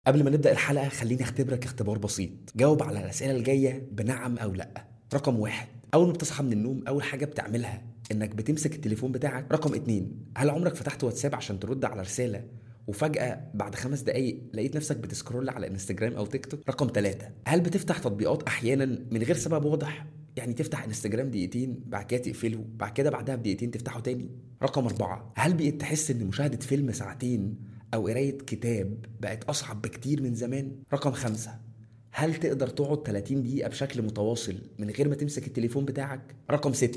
قبل ما نبدأ الحلقة خليني اختبرك اختبار بسيط. جاوب على الأسئلة الجاية بنعم أو لأ. رقم 1، أول ما بتصحى من النوم أول حاجة بتعملها إنك بتمسك التليفون بتاعك؟ رقم 2، هل عمرك فتحت واتساب عشان ترد على رسالة وفجأة بعد 5 دقايق لقيت نفسك بتسكرول على انستجرام أو تيك توك؟ رقم 3، هل بتفتح تطبيقات أحيانا من غير سبب واضح؟ يعني تفتح انستجرام دقيقتين بعد كده تقفله، بعدها بدقيقتين تفتحه تاني. رقم 4، هل بقيت تحس ان مشاهدة فيلم ساعتين او قراية كتاب بقت اصعب بكتير من زمان؟ رقم 5، هل تقدر تقعد 30 دقيقة بشكل متواصل من غير ما تمسك التليفون بتاعك؟ رقم 6،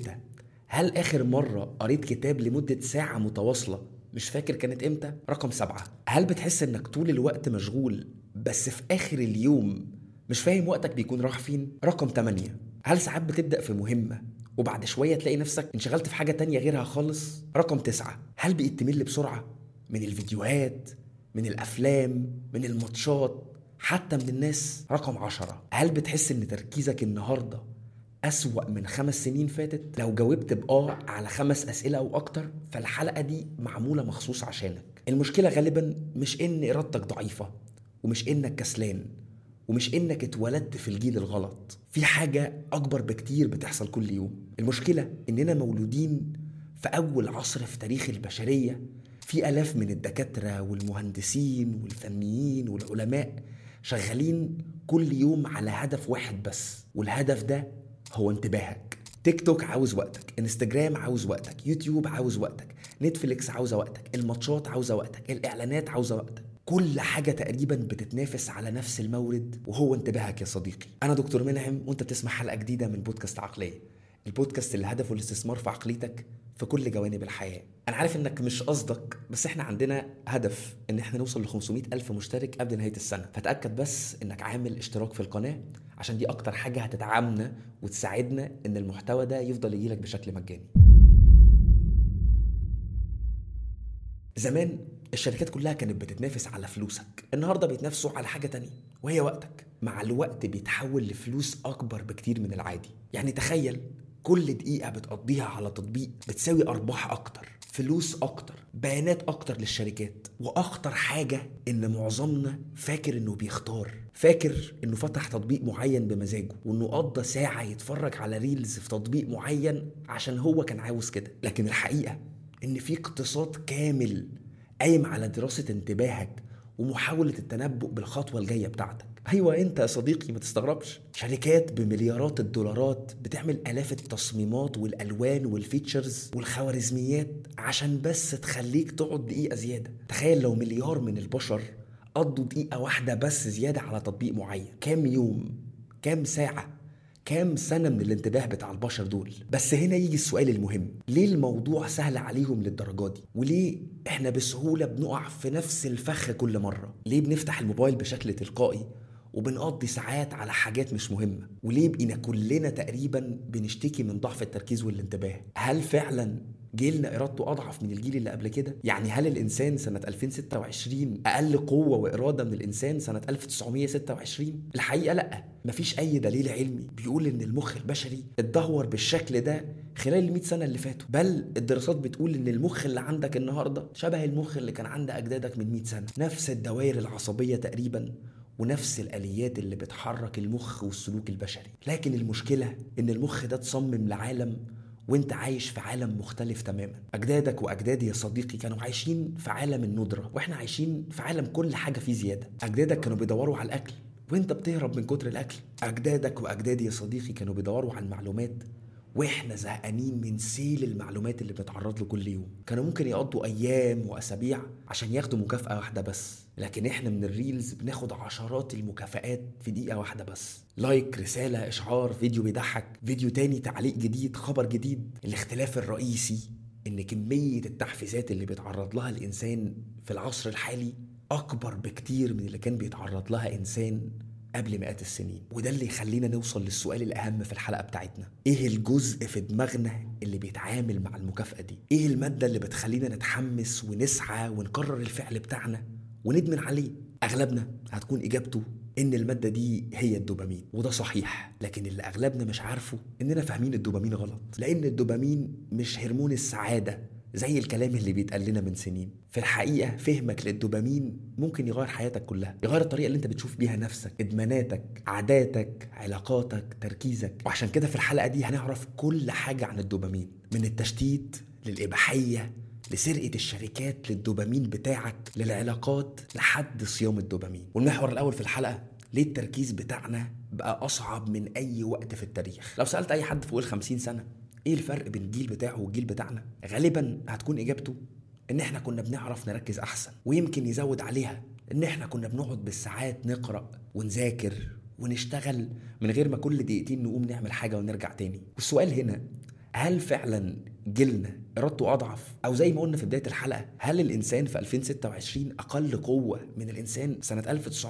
هل اخر مرة قريت كتاب لمدة ساعة متواصلة مش فاكر كانت امتى؟ رقم 7، هل بتحس انك طول الوقت مشغول بس في اخر اليوم مش فاهم وقتك بيكون راح فين؟ رقم 8، هل ساعات بتبدأ في مهمة وبعد شوية تلاقي نفسك انشغلت في حاجة تانية غيرها خالص؟ رقم 9، هل بقيت تمل بسرعة من الفيديوهات، من الأفلام، من الماتشات، حتى من الناس؟ رقم 10، هل بتحس ان تركيزك النهاردة أسوأ من 5 سنين فاتت؟ لو جاوبت على 5 أسئلة أو أكتر فالحلقة دي معمولة مخصوص عشانك. المشكلة غالبا مش إن إرادتك ضعيفة، ومش إنك كسلان، ومش إنك اتولدت في الجيل الغلط. في حاجة أكبر بكتير بتحصل كل يوم. المشكلة إننا مولودين في أول عصر في تاريخ البشرية، في آلاف من الدكاترة والمهندسين والفنيين والعلماء شغالين كل يوم على هدف واحد بس، والهدف ده هو انتباهك. تيك توك عاوز وقتك، انستجرام عاوز وقتك، يوتيوب عاوز وقتك، نتفليكس عاوزة وقتك، الماتشات عاوزة وقتك، الإعلانات عاوزة وقتك. كل حاجة تقريبا بتتنافس على نفس المورد وهو انتباهك يا صديقي. أنا دكتور منعم وانت بتسمع حلقة جديدة من بودكاست عقلية، البودكاست اللي هدفه الاستثمار في عقليتك في كل جوانب الحياة. أنا عارف إنك مش قصدك، بس إحنا عندنا هدف إن إحنا نوصل ل 500 ألف مشترك قبل نهاية السنة، فتأكد بس إنك عامل اشتراك في القناة عشان دي أكتر حاجة هتدعمنا وتساعدنا إن المحتوى ده يفضل يجيلك بشكل مجاني. زمان الشركات كلها كانت بتتنافس على فلوسك، النهاردة بيتنافسوا على حاجة تانية وهي وقتك. مع الوقت بيتحول لفلوس أكبر بكتير من العادي. يعني تخيل كل دقيقة بتقضيها على تطبيق بتساوي أرباح أكتر، فلوس أكتر، بيانات أكتر للشركات. وأخطر حاجة إن معظمنا فاكر إنه بيختار، فاكر إنه فتح تطبيق معين بمزاجه، وإنه قضى ساعة يتفرج على ريلز في تطبيق معين عشان هو كان عاوز كده. لكن الحقيقة إن في اقتصاد كامل قايم على دراسة انتباهك ومحاولة التنبؤ بالخطوة الجاية بتاعتك. أيوة أنت يا صديقي، ما تستغربش. شركات بمليارات الدولارات بتعمل آلاف التصميمات والألوان والفيتشرز والخوارزميات عشان بس تخليك تقعد دقيقة زيادة. تخيل لو مليار من البشر قضوا دقيقة واحدة بس زيادة على تطبيق معين، كام يوم، كام ساعة، كام سنة من الانتباه بتاع البشر دول. بس هنا يجي السؤال المهم، ليه الموضوع سهل عليهم للدرجة دي؟ وليه احنا بسهولة بنقع في نفس الفخ كل مرة؟ ليه بنفتح الموبايل بشكل تلقائي وبنقضي ساعات على حاجات مش مهمة؟ وليه بقينا كلنا تقريبا بنشتكي من ضعف التركيز والانتباه؟ هل فعلا جيلنا إرادته أضعف من الجيل اللي قبل كده؟ يعني هل الإنسان سنة 2026 أقل قوة وإرادة من الإنسان سنة 1926؟ الحقيقة لأ، مفيش أي دليل علمي بيقول إن المخ البشري اتدهور بالشكل ده خلال 100 سنة اللي فاتوا. بل الدراسات بتقول إن المخ اللي عندك النهاردة شبه المخ اللي كان عند أجدادك من 100 سنة، نفس الدوائر العصبية تقريبا ونفس الآليات اللي بتحرك المخ والسلوك البشري. لكن المشكلة إن المخ ده تصمم لعالم وانت عايش في عالم مختلف تماما. اجدادك واجدادي يا صديقي كانوا عايشين في عالم الندرة، واحنا عايشين في عالم كل حاجة فيه زيادة. اجدادك كانوا بيدوروا على الاكل وانت بتهرب من كتر الاكل. اجدادك واجدادي يا صديقي كانوا بيدوروا على المعلومات واحنا زهقانين من سيل المعلومات اللي بنتعرض له كل يوم. كانوا ممكن يقضوا ايام واسابيع عشان ياخدوا مكافأة واحدة بس، لكن احنا من الريلز بناخد عشرات المكافآت في دقيقة واحدة بس. لايك، رسالة، اشعار، فيديو بيضحك، فيديو تاني، تعليق جديد، خبر جديد. الاختلاف الرئيسي ان كمية التحفيزات اللي بيتعرض لها الانسان في العصر الحالي اكبر بكتير من اللي كان بيتعرض لها انسان قبل مئات السنين. وده اللي يخلينا نوصل للسؤال الأهم في الحلقة بتاعتنا، إيه الجزء في دماغنا اللي بيتعامل مع المكافأة دي؟ إيه المادة اللي بتخلينا نتحمس ونسعى ونكرر الفعل بتاعنا وندمن عليه؟ أغلبنا هتكون إجابته إن المادة دي هي الدوبامين، وده صحيح. لكن اللي أغلبنا مش عارفه إننا فاهمين الدوبامين غلط، لأن الدوبامين مش هرمون السعادة زي الكلام اللي بيتقال لنا من سنين. في الحقيقة فهمك للدوبامين ممكن يغير حياتك كلها، يغير الطريقة اللي انت بتشوف بيها نفسك، ادماناتك، عاداتك، علاقاتك، تركيزك. وعشان كده في الحلقة دي هنعرف كل حاجة عن الدوبامين، من التشتيت للإباحية لسرقة الشركات للدوبامين بتاعك، للعلاقات لحد صيام الدوبامين. والمحور الأول في الحلقة: ليه التركيز بتاعنا بقى أصعب من أي وقت في التاريخ؟ لو سألت أي حد فوق 50 سنة ايه الفرق بين الجيل بتاعه والجيل بتاعنا، غالبا هتكون اجابته ان احنا كنا بنعرف نركز احسن، ويمكن يزود عليها ان احنا كنا بنقعد بالساعات نقرأ ونذاكر ونشتغل من غير ما كل دقيقتين نقوم نعمل حاجة ونرجع تاني. والسؤال هنا: هل فعلا جيلنا ارادته اضعف؟ او زي ما قلنا في بداية الحلقة، هل الانسان في 2026 اقل قوة من الانسان سنة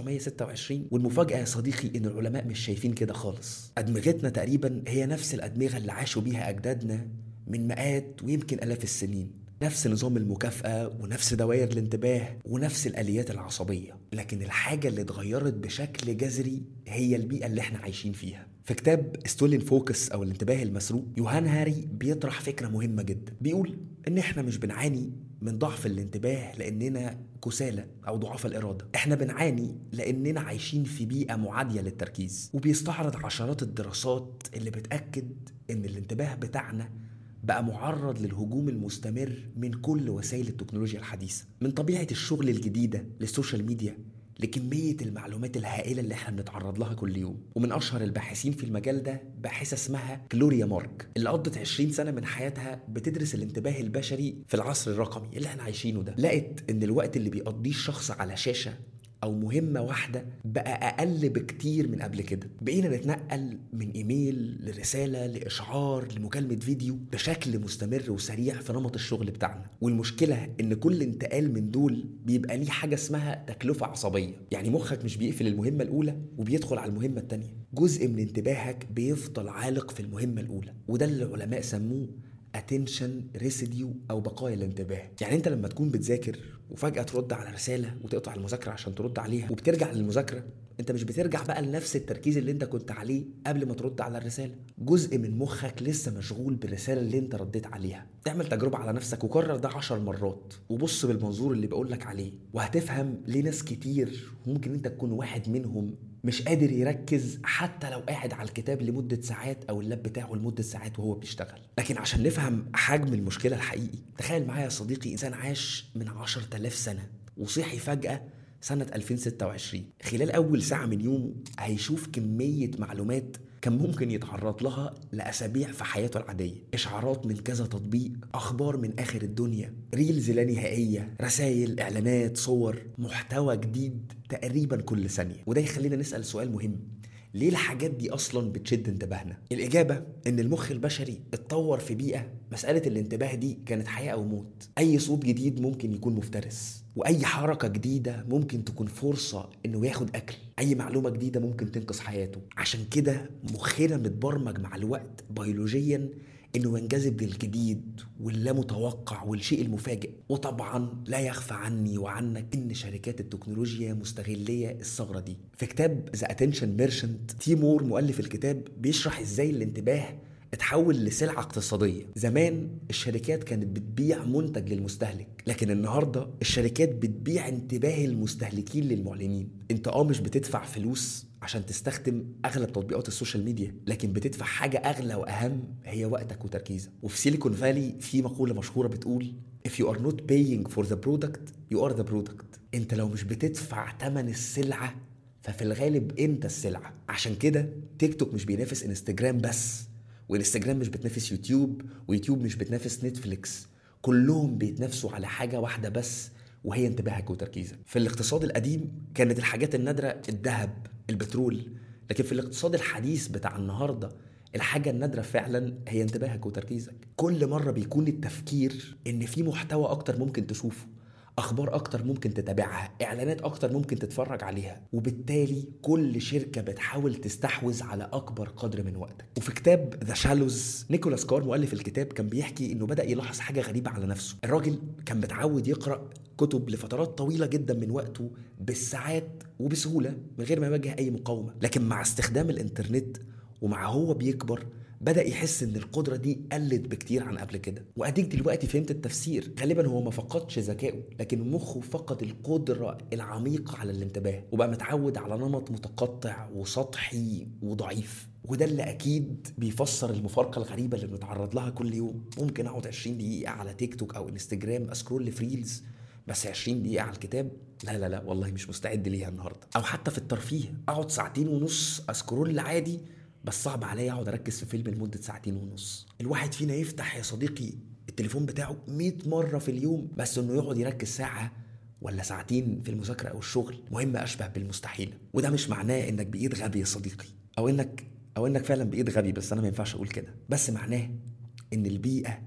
1926؟ والمفاجأة يا صديقي ان العلماء مش شايفين كده خالص. ادمغتنا تقريبا هي نفس الادمغة اللي عاشوا بيها اجدادنا من مئات ويمكن الاف السنين، نفس نظام المكافأة ونفس دوائر الانتباه ونفس الآليات العصبية، لكن الحاجة اللي اتغيرت بشكل جذري هي البيئة اللي احنا عايشين فيها. في كتاب ستولين فوكس أو الانتباه المسروق، يوهان هاري بيطرح فكرة مهمة جدا. بيقول إن احنا مش بنعاني من ضعف الانتباه لأننا كسالى أو ضعاف الإرادة، احنا بنعاني لأننا عايشين في بيئة معادية للتركيز. وبيستعرض عشرات الدراسات اللي بتأكد إن الانتباه بتاعنا بقى معرض للهجوم المستمر من كل وسائل التكنولوجيا الحديثة، من طبيعة الشغل الجديدة للسوشيال ميديا لكمية المعلومات الهائلة اللي احنا بنتعرض لها كل يوم. ومن أشهر الباحثين في المجال ده باحثة اسمها كلوريا مارك، اللي قضت 20 سنة من حياتها بتدرس الانتباه البشري في العصر الرقمي اللي احنا عايشينه ده. لقت إن الوقت اللي بيقضيه الشخص على شاشة أو مهمة واحدة بقى أقل بكتير من قبل كده. بقينا نتنقل من إيميل لرسالة لإشعار لمكالمة فيديو بشكل مستمر وسريع في نمط الشغل بتاعنا. والمشكلة إن كل انتقال من دول بيبقى ليه حاجة اسمها تكلفة عصبية، يعني مخك مش بيقفل المهمة الأولى وبيدخل على المهمة التانية، جزء من انتباهك بيفضل عالق في المهمة الأولى، وده اللي العلماء سموه attention residue أو بقايا الانتباه. يعني أنت لما تكون بتذاكر وفجأة ترد على رسالة وتقطع المذاكرة عشان ترد عليها وبترجع للمذاكرة، أنت مش بترجع بقى لنفس التركيز اللي أنت كنت عليه قبل ما ترد على الرسالة. جزء من مخك لسه مشغول بالرسالة اللي أنت رديت عليها. تعمل تجربة على نفسك وكرر ده 10 مرات وبص بالمنظور اللي بقولك عليه، وهتفهم ليه ناس كتير ممكن أنت تكون واحد منهم مش قادر يركز حتى لو قاعد على الكتاب لمدة ساعات أو اللاب بتاعه لمدة ساعات وهو بيشتغل. لكن عشان نفهم حجم المشكلة الحقيقي، تخيل معايا يا صديقي إنسان عاش من 10,000 سنة وصحي فجأة سنة 2026. خلال أول ساعة من يومه هيشوف كمية معلومات كان ممكن يتعرض لها لأسابيع في حياته العادية، إشعارات من كذا تطبيق، أخبار من آخر الدنيا، ريلز لا نهائية، رسائل، إعلانات، صور، محتوى جديد تقريبا كل ثانية. وده يخلينا نسأل سؤال مهم: ليه الحاجات دي أصلا بتشد انتباهنا؟ الإجابة إن المخ البشري اتطور في بيئة مسألة الانتباه دي كانت حياة أو موت. أي صوت جديد ممكن يكون مفترس، وأي حركة جديدة ممكن تكون فرصة إنه ياخد أكل، أي معلومة جديدة ممكن تنقذ حياته. عشان كده مخنا متبرمج مع الوقت بيولوجيا إنه ينجذب للجديد واللا متوقع والشيء المفاجئ. وطبعا لا يخفى عني وعنك إن شركات التكنولوجيا مستغلية الثغرة دي. في كتاب The Attention Merchant، تيمور مؤلف الكتاب بيشرح إزاي الانتباه اتحول لسلعة اقتصادية. زمان الشركات كانت بتبيع منتج للمستهلك، لكن النهاردة الشركات بتبيع انتباه المستهلكين للمعلنين. انت مش بتدفع فلوس عشان تستخدم اغلب تطبيقات السوشيال ميديا، لكن بتدفع حاجة اغلى واهم، هي وقتك وتركيزك. وفي سيليكون فالي في مقولة مشهورة بتقول If you are not paying for the product you are the product. انت لو مش بتدفع ثمن السلعة ففي الغالب انت السلعة. عشان كده تيك توك مش بينافس انستجرام بس، وانستجرام مش بتنافس يوتيوب، ويوتيوب مش بتنافس نتفليكس. كلهم بيتنافسوا على حاجة واحدة بس، وهي انتباهك وتركيزك. في الاقتصاد القديم كانت الحاجات النادرة الذهب، البترول، لكن في الاقتصاد الحديث بتاع النهاردة الحاجة النادرة فعلا هي انتباهك وتركيزك. كل مرة بيكون التفكير ان في محتوى اكتر ممكن تشوفه، اخبار اكتر ممكن تتابعها، اعلانات اكتر ممكن تتفرج عليها، وبالتالي كل شركة بتحاول تستحوذ على اكبر قدر من وقتك. وفي كتاب ذا شالوز، نيكولاس كار مؤلف الكتاب كان بيحكي انه بدأ يلاحظ حاجة غريبة على نفسه. الراجل كان متعود يقرأ كتب لفترات طويلة جدا من وقته بالساعات وبسهولة من غير ما يواجه اي مقاومة، لكن مع استخدام الانترنت ومع هو بيكبر بدأ يحس ان القدرة دي قلت بكتير عن قبل كده. واديك دلوقتي فهمت التفسير. غالبا هو ما فقدش ذكائه، لكن مخه فقد القدرة العميقة على الانتباه، وبقى متعود على نمط متقطع وسطحي وضعيف. وده اللي اكيد بيفسر المفارقة الغريبة اللي بنتعرض لها كل يوم. ممكن اقعد 20 دقيقة على تيك توك او انستجرام اسكرول في ريلز، بس 20 دقيقة على الكتاب لا لا لا والله مش مستعد ليها النهاردة. او حتى في الترفيه اقعد 2.5 ساعات اسكرول عادي، بس صعب عليا اقعد اركز في فيلم لمده 2.5 ساعات. الواحد فينا يفتح يا صديقي التليفون بتاعه 100 مره في اليوم، بس انه يقعد يركز ساعه ولا 2 ساعات في المذاكره او الشغل مهمه اشبه بالمستحيله. وده مش معناه انك بايد غبي يا صديقي، او انك فعلا بايد غبي، بس انا ما ينفعش اقول كده. بس معناه ان البيئه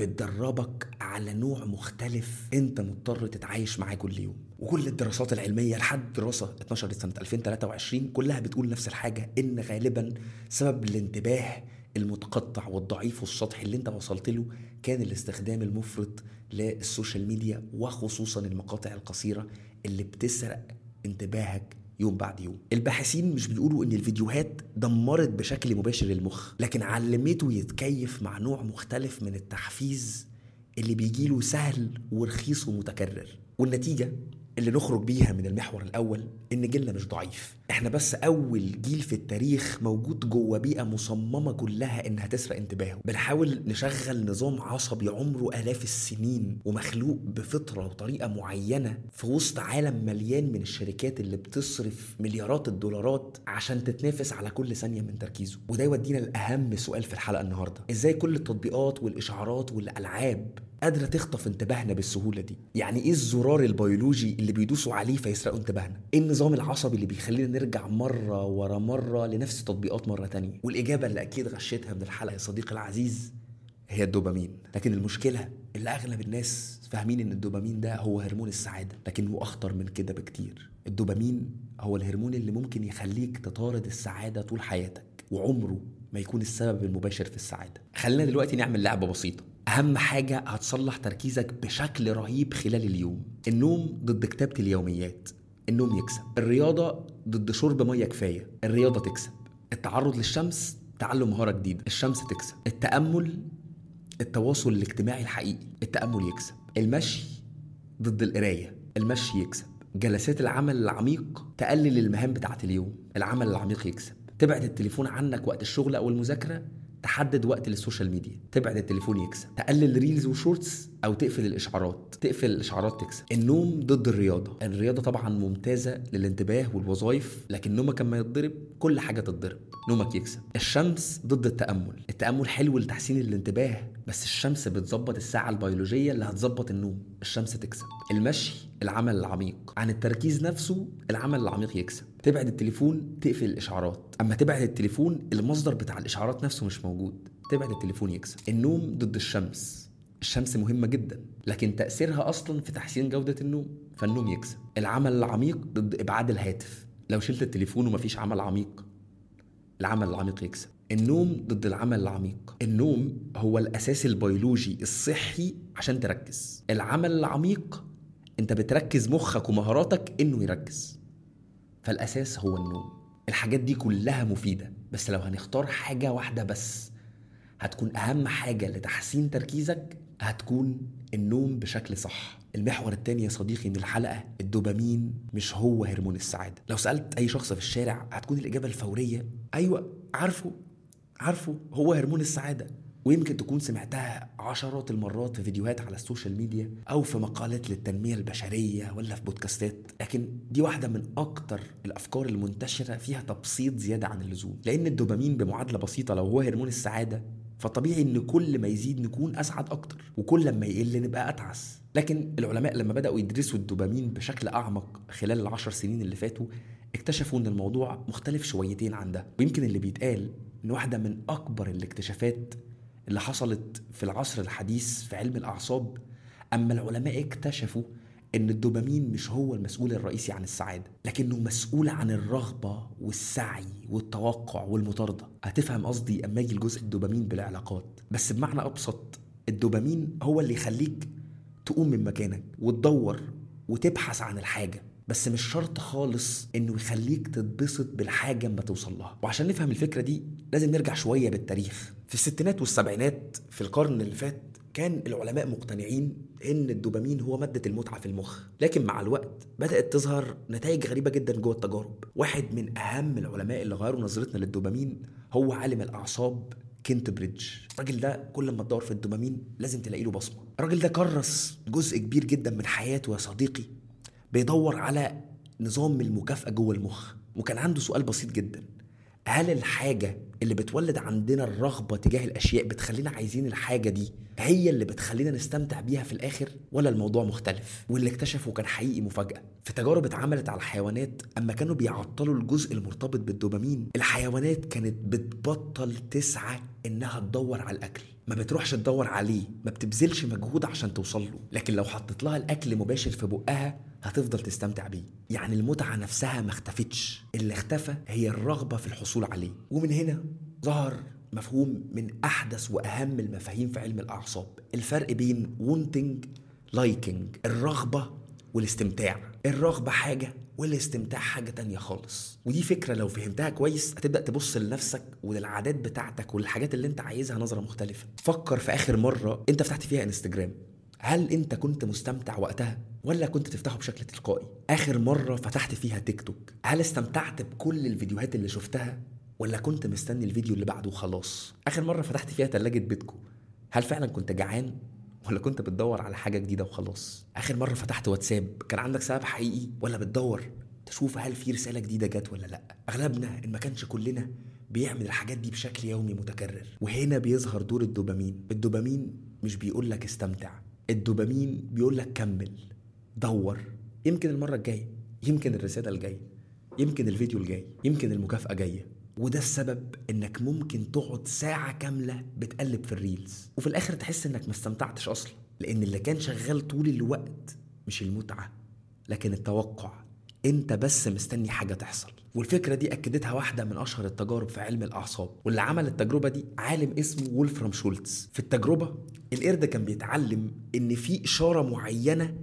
بتدربك على نوع مختلف انت مضطر تتعايش معاه كل يوم. وكل الدراسات العلمية لحد دراسة اتنشرت سنة 2023 كلها بتقول نفس الحاجة، ان غالبا سبب الانتباه المتقطع والضعيف والسطحي اللي انت وصلت له كان الاستخدام المفرط للسوشيال ميديا، وخصوصا المقاطع القصيرة اللي بتسرق انتباهك يوم بعد يوم. الباحثين مش بيقولوا ان الفيديوهات دمرت بشكل مباشر المخ، لكن علمته يتكيف مع نوع مختلف من التحفيز اللي بيجيله سهل ورخيص ومتكرر. والنتيجة اللي نخرج بيها من المحور الأول إن جيلنا مش ضعيف، إحنا بس أول جيل في التاريخ موجود جوه بيئة مصممة كلها إنها تسرق انتباهه. بنحاول نشغل نظام عصبي عمره آلاف السنين ومخلوق بفطرة وطريقة معينة في وسط عالم مليان من الشركات اللي بتصرف مليارات الدولارات عشان تتنافس على كل ثانية من تركيزه. وده يودينا لأهم سؤال في الحلقة النهاردة: إزاي كل التطبيقات والإشعارات والألعاب قادرة تخطف انتباهنا بالسهولة دي؟ يعني ايه الزرار البيولوجي اللي بيدوسوا عليه فيسرقوا انتباهنا؟ ايه النظام العصبي اللي بيخلينا نرجع مرة ورا مرة لنفس التطبيقات مرة تانية؟ والإجابة اللي أكيد غشيتها من الحلقة يا صديقي العزيز هي الدوبامين. لكن المشكلة اللي أغلب الناس فاهمين إن الدوبامين ده هو هرمون السعادة، لكنه أخطر من كده بكتير. الدوبامين هو الهرمون اللي ممكن يخليك تطارد السعادة طول حياتك، وعمره ما يكون السبب المباشر في السعادة. خلينا دلوقتي نعمل لعبة بسيطة. أهم حاجة هتصلح تركيزك بشكل رهيب خلال اليوم: النوم ضد كتابة اليوميات، النوم يكسب. الرياضة ضد شرب مية كفاية، الرياضة تكسب. التعرض للشمس، تعلم مهارة جديدة، الشمس تكسب. التأمل، التواصل الاجتماعي الحقيقي، التأمل يكسب. المشي ضد القراية، المشي يكسب. جلسات العمل العميق تقلل المهام بتاعة اليوم، العمل العميق يكسب. تبعد التليفون عنك وقت الشغل أو المذاكرة، تحدد وقت للسوشيال ميديا، تبعد التليفون يكسب. تقلل ريلز وشورتس او تقفل الاشعارات، تقفل الاشعارات تكسب. النوم ضد الرياضه، الرياضه طبعا ممتازه للانتباه والوظائف، لكن نومك لما يتضرب كل حاجه تتضرب، نومك يكسب. الشمس ضد التامل، التامل حلو لتحسين الانتباه، بس الشمس بتظبط الساعه البيولوجيه اللي هتظبط النوم، الشمس تكسب. المشي، العمل العميق عن التركيز نفسه، العمل العميق يكسب. تبعد التليفون، تقفل الاشعارات. اما تبعد التليفون المصدر بتاع الاشعارات نفسه مش موجود، تبعد التليفون يكسب. النوم ضد الشمس، الشمس مهمة جدا لكن تأثيرها أصلا في تحسين جودة النوم، فالنوم يكسب. العمل العميق ضد إبعاد الهاتف، لو شلت التليفون ومفيش عمل عميق، العمل العميق يكسب. النوم ضد العمل العميق، النوم هو الأساس البيولوجي الصحي عشان تركز. العمل العميق انت بتركز مخك ومهاراتك انه يركز، فالأساس هو النوم. الحاجات دي كلها مفيدة، بس لو هنختار حاجة واحدة بس هتكون أهم حاجة لتحسين تركيزك، هتكون النوم بشكل صح. المحور التاني يا صديقي من الحلقة: الدوبامين مش هو هرمون السعادة. لو سألت أي شخص في الشارع هتكون الإجابة الفورية: أيوة عارفه هو هرمون السعادة. ويمكن تكون سمعتها عشرات المرات في فيديوهات على السوشيال ميديا أو في مقالات للتنمية البشرية ولا في بودكاستات، لكن دي واحدة من أكتر الأفكار المنتشرة فيها تبسيط زيادة عن اللزوم. لأن الدوبامين بمعادلة بسيطة لو هو هرمون السعادة، فطبيعي ان كل ما يزيد نكون اسعد اكتر، وكل ما يقل نبقى اتعس. لكن العلماء لما بدأوا يدرسوا الدوبامين بشكل اعمق خلال ال10 سنين اللي فاتوا، اكتشفوا ان الموضوع مختلف شويتين عن ده. ويمكن اللي بيتقال ان واحدة من اكبر الاكتشافات اللي حصلت في العصر الحديث في علم الاعصاب، اما العلماء اكتشفوا ان الدوبامين مش هو المسؤول الرئيسي عن السعادة، لكنه مسؤول عن الرغبة والسعي والتوقع والمطاردة. هتفهم قصدي اما يجي الجزء الدوبامين بالعلاقات. بس بمعنى ابسط، الدوبامين هو اللي يخليك تقوم من مكانك وتدور وتبحث عن الحاجة، بس مش شرط خالص انه يخليك تتبسط بالحاجه اما توصل لها. وعشان نفهم الفكره دي لازم نرجع شويه بالتاريخ. في الستينات والسبعينات في القرن اللي فات كان العلماء مقتنعين ان الدوبامين هو ماده المتعه في المخ، لكن مع الوقت بدات تظهر نتائج غريبه جدا جوه التجارب. واحد من اهم العلماء اللي غيروا نظرتنا للدوبامين هو عالم الاعصاب كنت بريدج. الراجل ده كل ما تدور في الدوبامين لازم تلاقي له بصمه. الراجل ده كرس جزء كبير جدا من حياته يا صديقي بيدور على نظام المكافأة جوه المخ، وكان عنده سؤال بسيط جدا: هل الحاجة اللي بتولد عندنا الرغبة تجاه الأشياء بتخلينا عايزين الحاجة دي هي اللي بتخلينا نستمتع بيها في الآخر، ولا الموضوع مختلف؟ واللي اكتشفه كان حقيقي مفاجأة. في تجارب اتعملت على الحيوانات أما كانوا بيعطلوا الجزء المرتبط بالدوبامين، الحيوانات كانت بتبطل تسعى إنها تدور على الأكل، ما بتروحش تدور عليه، ما بتبذلش مجهود عشان توصل له، لكن لو حطيت لها الأكل مباشر في بقها هتفضل تستمتع بيه. يعني المتعة نفسها ما اختفتش، اللي اختفى هي الرغبة في الحصول عليه. ومن هنا ظهر مفهوم من أحدث وأهم المفاهيم في علم الأعصاب: الفرق بين wanting liking، الرغبة والاستمتاع. الرغبة حاجة والاستمتاع حاجة تانية خالص. ودي فكرة لو فهمتها كويس هتبدأ تبص لنفسك وللعادات بتاعتك وللحاجات اللي انت عايزها نظرة مختلفة. فكر في آخر مرة انت فتحت فيها انستجرام، هل انت كنت مستمتع وقتها ولا كنت تفتحه بشكل تلقائي؟ آخر مرة فتحت فيها تيك توك، هل استمتعت بكل الفيديوهات اللي شفتها ولا كنت مستني الفيديو اللي بعده وخلاص؟ آخر مرة فتحت فيها تلاجة بيتكو، هل فعلا كنت جعان ولا كنت بتدور على حاجة جديدة وخلاص؟ آخر مرة فتحت واتساب كان عندك سبب حقيقي ولا بتدور تشوف هل في رسالة جديدة جت ولا لا؟ أغلبنا إن ما كانش كلنا بيعمل الحاجات دي بشكل يومي متكرر. وهنا بيظهر دور الدوبامين. الدوبامين مش بيقولك استمتع، الدوبامين بيقولك كمل، دور، يمكن المرة الجاية، يمكن الرسالة الجاية، يمكن الفيديو الجاي، يمكن المكافأة جاية. وده السبب انك ممكن تقعد ساعة كاملة بتقلب في الريلز وفي الاخر تحس انك ما استمتعتش اصلا، لان اللي كان شغال طول الوقت مش المتعة لكن التوقع. انت بس مستني حاجة تحصل. والفكرة دي اكدتها واحدة من اشهر التجارب في علم الاعصاب، واللي عمل التجربة دي عالم اسمه وولفرام شولتز. في التجربة القرد كان بيتعلم ان في اشارة معينة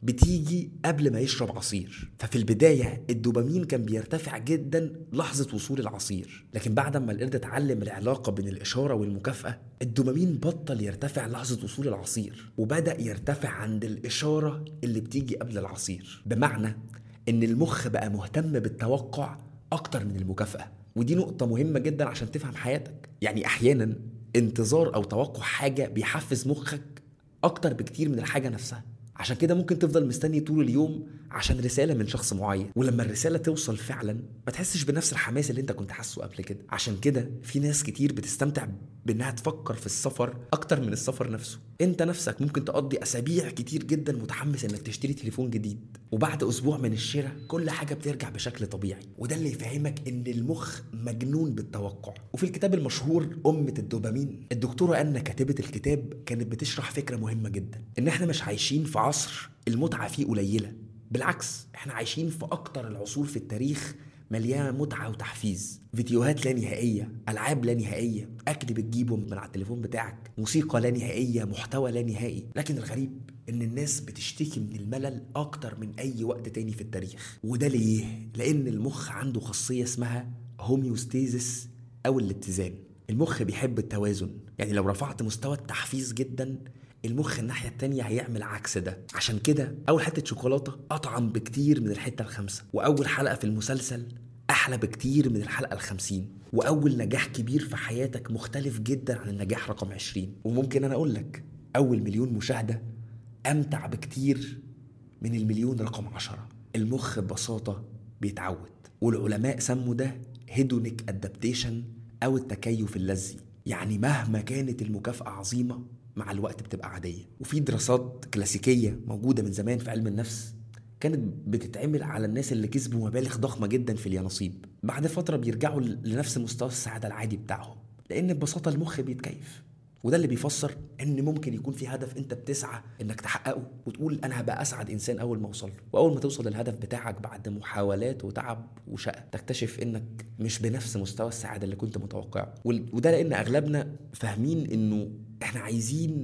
بتيجي قبل ما يشرب عصير، ففي البداية الدوبامين كان بيرتفع جدا لحظة وصول العصير، لكن بعد ما القرد اتعلم العلاقة بين الإشارة والمكافأة الدوبامين بطل يرتفع لحظة وصول العصير وبدأ يرتفع عند الإشارة اللي بتيجي قبل العصير. بمعنى إن المخ بقى مهتم بالتوقع أكتر من المكافأة. ودي نقطة مهمة جدا عشان تفهم حياتك. يعني أحيانا انتظار أو توقع حاجة بيحفز مخك أكتر بكتير من الحاجة نفسها. عشان كده ممكن تفضل مستني طول اليوم عشان رسالة من شخص معين، ولما الرسالة توصل فعلا ما تحسش بنفس الحماس اللي انت كنت حاسه قبل كده. عشان كده في ناس كتير بتستمتع بانها تفكر في السفر اكتر من السفر نفسه. انت نفسك ممكن تقضي اسابيع كتير جدا متحمس انك تشتري تليفون جديد، وبعد اسبوع من الشراء كل حاجة بترجع بشكل طبيعي. وده اللي يفهمك ان المخ مجنون بالتوقع. وفي الكتاب المشهور أمة الدوبامين الدكتورة أنا كاتبة الكتاب كانت بتشرح فكرة مهمة جدا، ان احنا مش عايشين في عصر المتعة فيه قليلة، بالعكس احنا عايشين في اكتر العصور في التاريخ مليانة متعة وتحفيز. فيديوهات لا نهائية، ألعاب لا نهائية، أكل بتجيبه من على التليفون بتاعك، موسيقى لا نهائية، محتوى لا نهائي. لكن الغريب إن الناس بتشتكي من الملل أكتر من أي وقت تاني في التاريخ. وده ليه؟ لأن المخ عنده خاصية اسمها هوميوستيزيس أو الاتزان. المخ بيحب التوازن، يعني لو رفعت مستوى التحفيز جدا المخ الناحية التانية هيعمل عكس ده. عشان كده أول حتة شوكولاتة أطعم بكتير من الحتة الخامسة، وأول حلقة في المسلسل أحلى بكتير من الحلقة 50، وأول نجاح كبير في حياتك مختلف جدا عن النجاح رقم 20. وممكن أنا أقول لك أول مليون مشاهدة أمتع بكتير من المليون رقم 10. المخ ببساطة بيتعود، والعلماء سموا ده هيدونيك أدابتيشن أو التكيف اللذي. يعني مهما كانت المكافأة عظيمة مع الوقت بتبقى عادية. وفي دراسات كلاسيكية موجودة من زمان في علم النفس كانت بتتعمل على الناس اللي كسبوا مبالغ ضخمة جدا في اليانصيب، بعد فترة بيرجعوا لنفس مستوى السعادة العادي بتاعهم، لأن ببساطة المخ بيتكيف. وده اللي بيفسر ان ممكن يكون في هدف انت بتسعى انك تحققه وتقول انا هبقى اسعد انسان اول ما اوصل له، واول ما توصل للهدف بتاعك بعد محاولات وتعب وشقة تكتشف انك مش بنفس مستوى السعادة اللي كنت متوقعه. وده لان اغلبنا فاهمين انه احنا عايزين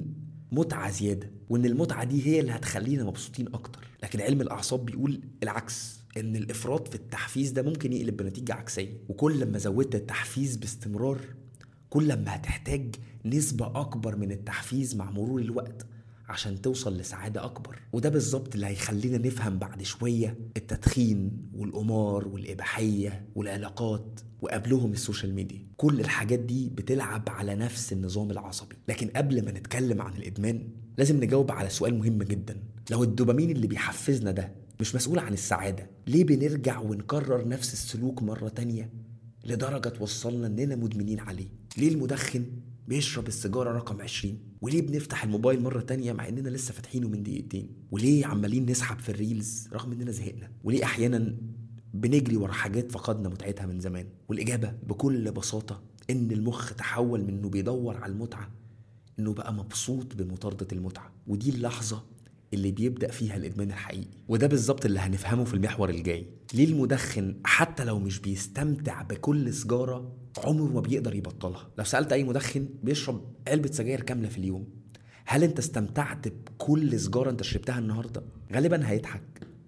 متعة زيادة، وإن المتعة دي هي اللي هتخلينا مبسوطين أكتر. لكن علم الأعصاب بيقول العكس، إن الإفراط في التحفيز ده ممكن يقلب بنتيجة عكسية. وكل لما زودت التحفيز باستمرار، كل لما هتحتاج نسبة أكبر من التحفيز مع مرور الوقت عشان توصل لسعادة أكبر. وده بالظبط اللي هيخلينا نفهم بعد شوية التدخين والقمار والإباحية والعلاقات وقبلهم السوشيال ميديا. كل الحاجات دي بتلعب على نفس النظام العصبي. لكن قبل ما نتكلم عن الإدمان لازم نجاوب على سؤال مهم جدا. لو الدوبامين اللي بيحفزنا ده مش مسؤول عن السعادة، ليه بنرجع ونكرر نفس السلوك مرة تانية لدرجة توصلنا إننا مدمنين عليه؟ ليه المدخن بيشرب السيجارة رقم 20؟ وليه بنفتح الموبايل مرة تانية مع إننا لسه فاتحينه من دقيقتين؟ وليه عمالين نسحب في الريلز رغم إننا زهقنا؟ وليه أحيانا بنجري ورا حاجات فقدنا متعتها من زمان؟ والإجابة بكل بساطة إن المخ تحول من إنه بيدور على المتعة إنه بقى مبسوط بمطاردة المتعة. ودي اللحظة اللي بيبدأ فيها الإدمان الحقيقي. وده بالظبط اللي هنفهمه في المحور الجاي. ليه المدخن حتى لو مش بيستمتع بكل سجارة عمره ما بيقدر يبطلها؟ لو سألت أي مدخن بيشرب علبة سجاير كاملة في اليوم، هل أنت استمتعت بكل سجارة أنت شربتها النهاردة؟ غالبا هيضحك،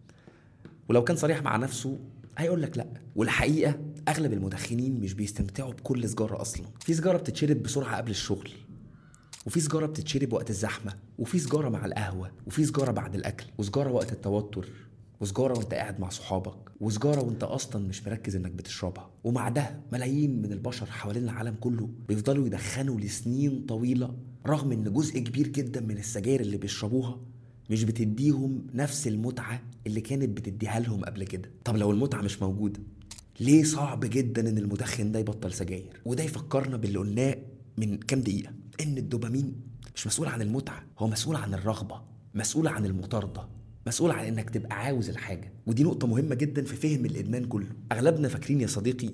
ولو كان صريح مع نفسه هيقول لك لا. والحقيقة أغلب المدخنين مش بيستمتعوا بكل سجارة أصلا. في سجارة بتتشرب بسرعة قبل الشغل، وفي سجارة بتتشرب وقت الزحمة، وفي سجارة مع القهوة، وفي سجارة بعد الأكل، وسجارة وقت التوتر، وسجارة وانت قاعد مع صحابك، وسجارة وانت أصلا مش مركز انك بتشربها. ومع ده ملايين من البشر حوالين العالم كله بيفضلوا يدخنوا لسنين طويلة، رغم ان جزء كبير جدا من السجاير اللي بيشربوها مش بتديهم نفس المتعة اللي كانت بتديها لهم قبل كده. طب لو المتعة مش موجودة، ليه صعب جدا ان المدخن ده يبطل سجاير؟ وده يفكرنا باللي قلناه من كام دقيقة، ان الدوبامين مش مسؤول عن المتعة، هو مسؤول عن الرغبة، مسؤول عن المطاردة، مسؤول عن انك تبقى عاوز الحاجة. ودي نقطة مهمة جدا في فهم الادمان كله. اغلبنا فاكرين يا صديقي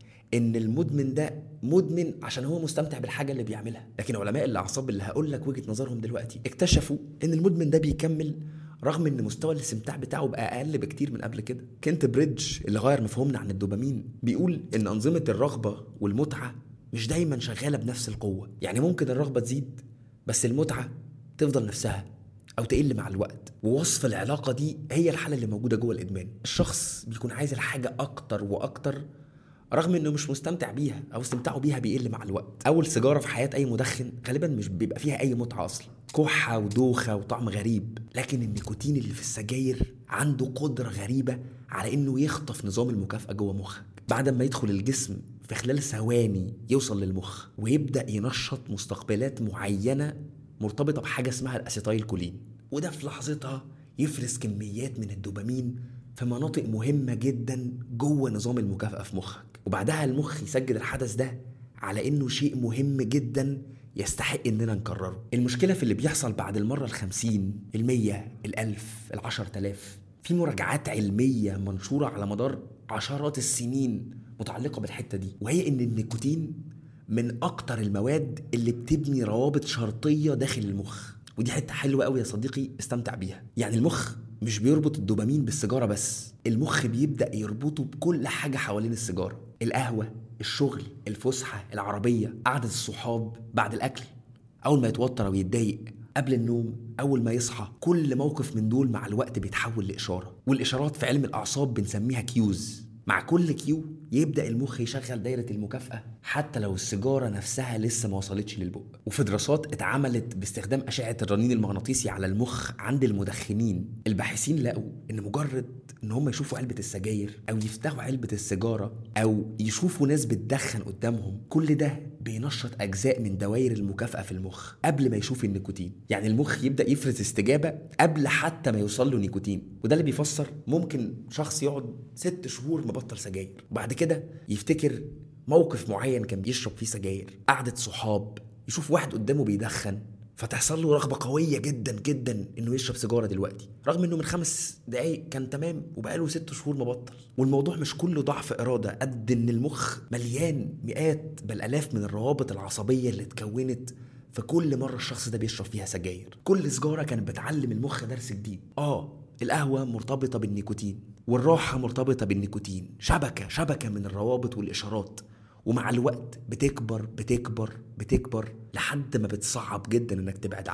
ان المدمن ده مدمن عشان هو مستمتع بالحاجة اللي بيعملها، لكن علماء الاعصاب اللي هقول لك وجهة نظرهم دلوقتي اكتشفوا ان المدمن ده بيكمل رغم ان مستوى الاستمتاع بتاعه بقى اقل بكتير من قبل كده. كنت بريدج اللي غير مفهومنا عن الدوبامين بيقول ان انظمة الرغبة والمتعة مش دايما شغالة بنفس القوة. يعني ممكن الرغبة تزيد بس المتعة تفضل نفسها أو تقل مع الوقت. ووصف العلاقة دي هي الحالة اللي موجودة جوه الإدمان. الشخص بيكون عايز الحاجة أكتر وأكتر رغم إنه مش مستمتع بيها، أو استمتاعه بيها بيقل مع الوقت. أول سيجارة في حياة أي مدخن غالبا مش بيبقى فيها أي متعة أصلا، كحة ودوخة وطعم غريب. لكن النيكوتين اللي في السجاير عنده قدرة غريبة على إنه يخطف نظام المكافأة جوه مخك. بعد ما يدخل الجسم في خلال ثواني يوصل للمخ ويبدأ ينشط مستقبلات معينة مرتبطة بحاجة اسمها الأسيتايل كولين، وده في لحظتها يفرز كميات من الدوبامين في مناطق مهمة جدا جوه نظام المكافأة في مخك. وبعدها المخ يسجل الحدث ده على إنه شيء مهم جدا يستحق إننا نكرره. المشكلة في اللي بيحصل بعد المرة 50 100 1000 10,000. في مراجعات علمية منشورة على مدار عشرات السنين متعلقة بالحتة دي، وهي إن النيكوتين من أكتر المواد اللي بتبني روابط شرطية داخل المخ. ودي حتة حلوة قوي يا صديقي، استمتع بيها. يعني المخ مش بيربط الدوبامين بالسيجارة بس، المخ بيبدأ يربطه بكل حاجة حوالين السيجارة: القهوة، الشغل، الفسحة، العربية، قعدة الصحاب، بعد الأكل، أول ما يتوتر أو يتضايق، قبل النوم، أول ما يصحى. كل موقف من دول مع الوقت بيتحول لإشارة، والإشارات في علم الأعصاب بنسميها كيوز. مع كل كيو يبدأ المخ يشغل دايرة المكافأة حتى لو السيجارة نفسها لسه ما وصلتش للبق. وفي دراسات اتعملت باستخدام أشعة الرنين المغناطيسي على المخ عند المدخنين، الباحثين لقوا إن مجرد إن هم يشوفوا علبة السجاير أو يفتحوا علبة السيجارة أو يشوفوا ناس بتدخن قدامهم، كل ده بينشط أجزاء من دوائر المكافأة في المخ قبل ما يشوف النيكوتين. يعني المخ يبدأ يفرز استجابة قبل حتى ما يوصل له نيكوتين. وده اللي بيفسر ممكن شخص يقعد 6 شهور مبطل سجاير، وبعد كده يفتكر موقف معين كان بيشرب فيه سجاير، قعدة صحاب، يشوف واحد قدامه بيدخن فتحصل له رغبة قوية جدا جدا انه يشرب سيجارة دلوقتي، رغم انه من 5 دقايق كان تمام وبقاله 6 شهور مبطل. والموضوع مش كله ضعف إرادة قد ان المخ مليان مئات بل آلاف من الروابط العصبية اللي اتكونت في كل مرة الشخص ده بيشرب فيها سجاير. كل سيجارة كانت بتعلم المخ درس جديد. القهوة مرتبطة بالنيكوتين، والراحة مرتبطة بالنيكوتين، شبكة من الروابط والإشارات. ومع الوقت بتكبر بتكبر بتكبر لحد ما بتصعب جدا انك تبعد عنها.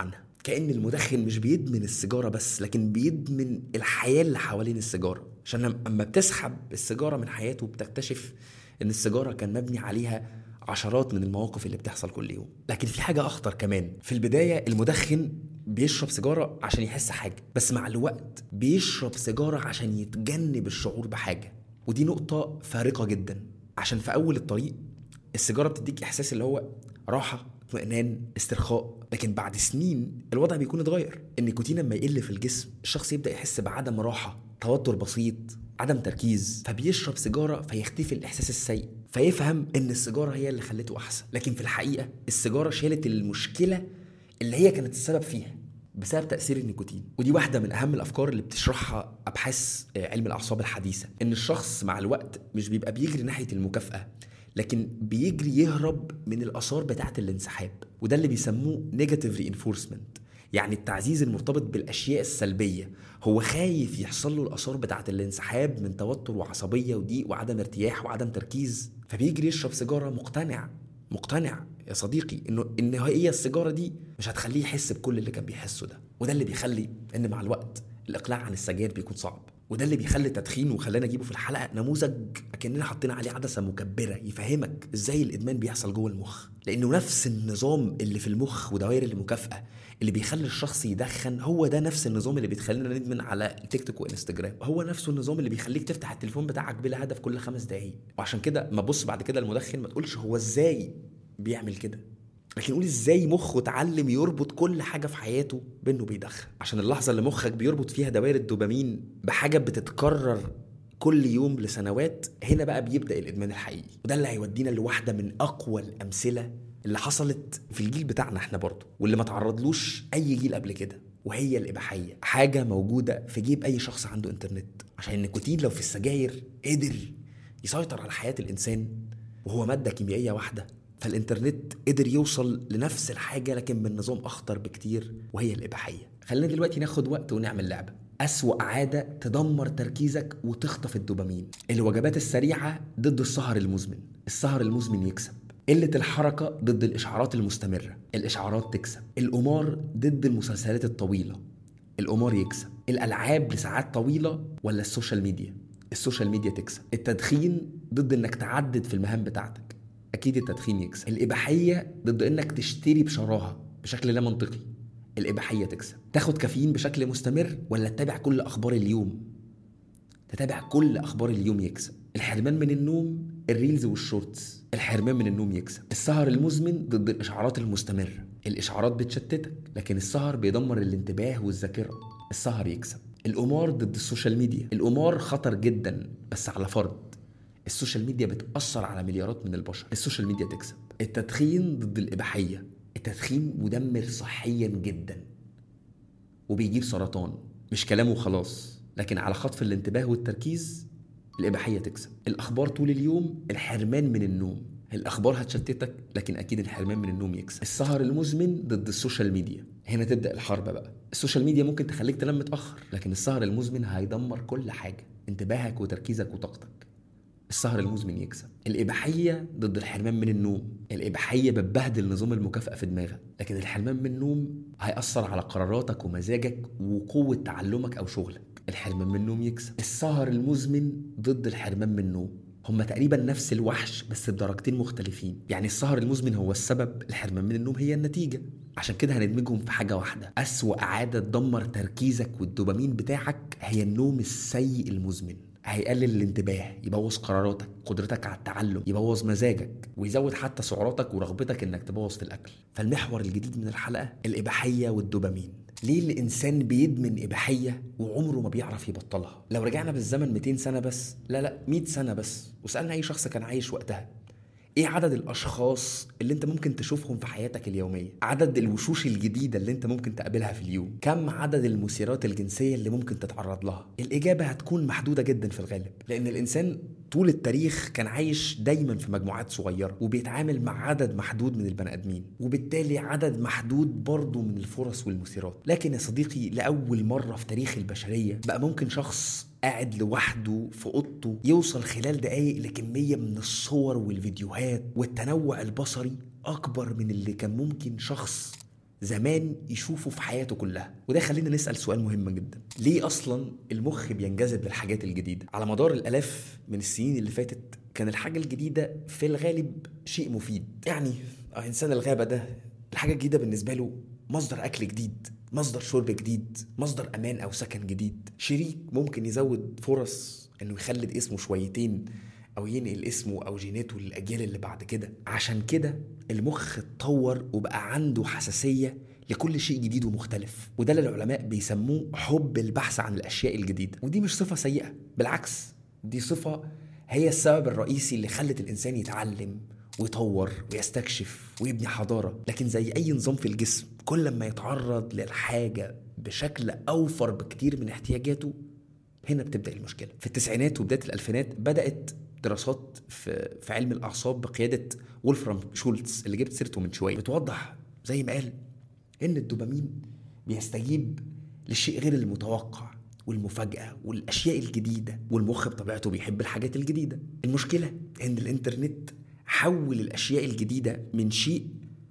كأن المدخن مش بيدمن السيجارة بس، لكن بيدمن الحياة اللي حوالين السيجارة. عشان لما بتسحب السيجارة من حياته بتكتشف ان السيجارة كان مبني عليها عشرات من المواقف اللي بتحصل كل يوم. لكن في حاجة أخطر كمان. في البداية المدخن بيشرب سيجارة عشان يحس حاجة، بس مع الوقت بيشرب سيجارة عشان يتجنب الشعور بحاجة. ودي نقطة فارقة جدا. عشان في أول الطريق السيجارة بتديك إحساس اللي هو راحة، اطمئنان، استرخاء. لكن بعد سنين الوضع بيكون اتغير. النيكوتين لما يقل في الجسم الشخص يبدأ يحس بعدم راحة، توتر بسيط، عدم تركيز، فبيشرب سيجارة فيختفي الإحساس السيء، فيفهم إن السيجارة هي اللي خلته أحسن. لكن في الحقيقة السيجارة شالت المشكلة اللي هي كانت السبب فيها بسبب تأثير النيكوتين. ودي واحدة من أهم الأفكار اللي بتشرحها أبحاث علم الأعصاب الحديثة، إن الشخص مع الوقت مش بيبقى بيجري ناحية المكافأة، لكن بيجري يهرب من الآثار بتاعة الانسحاب. وده اللي بيسموه نيجاتيف رينفورسمنت، يعني التعزيز المرتبط بالأشياء السلبية. هو خايف يحصل له الآثار بتاعة الانسحاب من توتر وعصبية وضيق وعدم ارتياح وعدم تركيز، فبيجري يشرب سيجارة مقتنع يا صديقي إن هي السيجارة دي مش هتخليه يحس بكل اللي كان بيحسه ده. وده اللي بيخلي إن مع الوقت الإقلاع عن السجاير بيكون صعب. وده اللي بيخلي التدخين، وخلانا نجيبه في الحلقة نموذج كأننا حطينا عليه عدسة مكبرة يفهمك ازاي الإدمان بيحصل جوه المخ. لأنه نفس النظام اللي في المخ ودوائر المكافأة اللي بيخلي الشخص يدخن، هو ده نفس النظام اللي بيخلينا ندمن على تيك توك وانستجرام. هو نفس النظام اللي بيخليك تفتح التليفون بتاعك بلا هدف كل 5 دقايق. وعشان كده ما تبص بعد كده المدخن ما تقولش هو ازاي بيعمل كده، لكن قول ازاي مخه اتعلم يربط كل حاجه في حياته بانه بيدخن. عشان اللحظه اللي مخك بيربط فيها دوائر الدوبامين بحاجه بتتكرر كل يوم لسنوات، هنا بقى بيبدا الادمان الحقيقي. وده اللي هيودينا لواحده من اقوى الامثله اللي حصلت في الجيل بتاعنا احنا برضه، واللي ما تعرضلوش اي جيل قبل كده، وهي الاباحيه. حاجه موجوده في جيب اي شخص عنده انترنت. عشان النيكوتين لو في السجاير قدر يسيطر على حياه الانسان وهو ماده كيميائيه واحده، فالإنترنت قدر يوصل لنفس الحاجة لكن من نظام أخطر بكتير، وهي الإباحية. خلينا دلوقتي ناخد وقت ونعمل لعبة. أسوأ عادة تدمر تركيزك وتخطف الدوبامين. الوجبات السريعة ضد السهر المزمن. السهر المزمن يكسب. قلة الحركة ضد الإشعارات المستمرة. الإشعارات تكسب. القمار ضد المسلسلات الطويلة. القمار يكسب. الألعاب لساعات طويلة ولا السوشيال ميديا؟ السوشيال ميديا تكسب. التدخين ضد إنك تعدد في المهام بتاعتك. أكيد التدخين يكسب. الإباحية ضد إنك تشتري بشراهة بشكل لا منطقي. الإباحية تكسب. تاخد كافيين بشكل مستمر ولا تتابع كل أخبار اليوم؟ تتابع كل أخبار اليوم يكسب. الحرمان من النوم، الريلز والشورتس. الحرمان من النوم يكسب. السهر المزمن ضد الإشعارات المستمرة. الإشعارات بتشتتك لكن السهر بيدمر الانتباه والذاكرة. السهر يكسب. القمار ضد السوشيال ميديا. القمار خطر جدا بس على فرض. السوشيال ميديا بتأثر على مليارات من البشر. السوشيال ميديا تكسب. التدخين ضد الإباحية. التدخين مدمر صحيا جدا وبيجيب سرطان. مش كلام وخلاص، لكن على خطف الانتباه والتركيز الإباحية تكسب. الأخبار طول اليوم، الحرمان من النوم. الأخبار هتشتتك لكن أكيد الحرمان من النوم يكسب. السهر المزمن ضد السوشيال ميديا. هنا تبدأ الحرب بقى. السوشيال ميديا ممكن تخليك تنام متأخر، لكن السهر المزمن هيدمر كل حاجة، انتباهك وتركيزك وطاقتك. السهر المزمن يكسب. الإباحية ضد الحرمان من النوم. الإباحية بتبهدل نظام المكافأة في دماغك، لكن الحرمان من النوم هيأثر على قراراتك ومزاجك وقوة تعلمك أو شغلك. الحرمان من النوم يكسب. السهر المزمن ضد الحرمان من النوم. هما تقريبا نفس الوحش بس بدرجتين مختلفين. يعني السهر المزمن هو السبب، الحرمان من النوم هي النتيجة. عشان كده هندمجهم في حاجة واحدة. أسوأ عادة تدمر تركيزك والدوبامين بتاعك هي النوم السيء المزمن. هيقلل الانتباه، يبوظ قراراتك، قدرتك على التعلم، يبوظ مزاجك، ويزود حتى سعراتك ورغبتك انك تبوظ في الاكل. فالمحور الجديد من الحلقة الإباحية والدوبامين. ليه الإنسان بيدمن إباحية وعمره ما بيعرف يبطلها؟ لو رجعنا بالزمن 200 سنة بس، لا 100 سنة بس، وسألنا أي شخص كان عايش وقتها، ايه عدد الاشخاص اللي انت ممكن تشوفهم في حياتك اليومية؟ عدد الوشوش الجديدة اللي انت ممكن تقابلها في اليوم؟ كم عدد المثيرات الجنسية اللي ممكن تتعرض لها؟ الإجابة هتكون محدودة جدا في الغالب، لأن الإنسان طول التاريخ كان عايش دايما في مجموعات صغيرة وبيتعامل مع عدد محدود من البني آدمين، وبالتالي عدد محدود برضو من الفرص والمثيرات. لكن يا صديقي لأول مرة في تاريخ البشرية بقى ممكن شخص قاعد لوحده في اوضته يوصل خلال دقايق لكمية من الصور والفيديوهات والتنوع البصري أكبر من اللي كان ممكن شخص زمان يشوفه في حياته كلها. وده خلينا نسأل سؤال مهم جدا: ليه أصلا المخ بينجذب للحاجات الجديدة؟ على مدار الآلاف من السنين اللي فاتت كان الحاجة الجديدة في الغالب شيء مفيد. يعني إنسان الغابة ده الحاجة الجديدة بالنسبة له مصدر أكل جديد، مصدر شرب جديد، مصدر أمان أو سكن جديد، شريك ممكن يزود فرص إنه يخلد اسمه شويتين أو ينقل اسمه أو جيناته للأجيال اللي بعد كده. عشان كده المخ اتطور وبقى عنده حساسية لكل شيء جديد ومختلف، وده اللي العلماء بيسموه حب البحث عن الأشياء الجديدة. ودي مش صفة سيئة، بالعكس دي صفة هي السبب الرئيسي اللي خلت الإنسان يتعلم ويطور ويستكشف ويبني حضارة. لكن زي أي نظام في الجسم، كل ما يتعرض للحاجة بشكل أوفر بكتير من احتياجاته، هنا بتبدأ المشكلة. في التسعينات وبداية الألفينات بدأت دراسات في علم الأعصاب بقيادة وولفرام شولتز اللي جبت سيرته من شوية، بتوضح زي ما قال إن الدوبامين بيستجيب للشيء غير المتوقع والمفاجأة والأشياء الجديدة، والمخ بطبيعته بيحب الحاجات الجديدة. المشكلة إن الإنترنت حول الأشياء الجديدة من شيء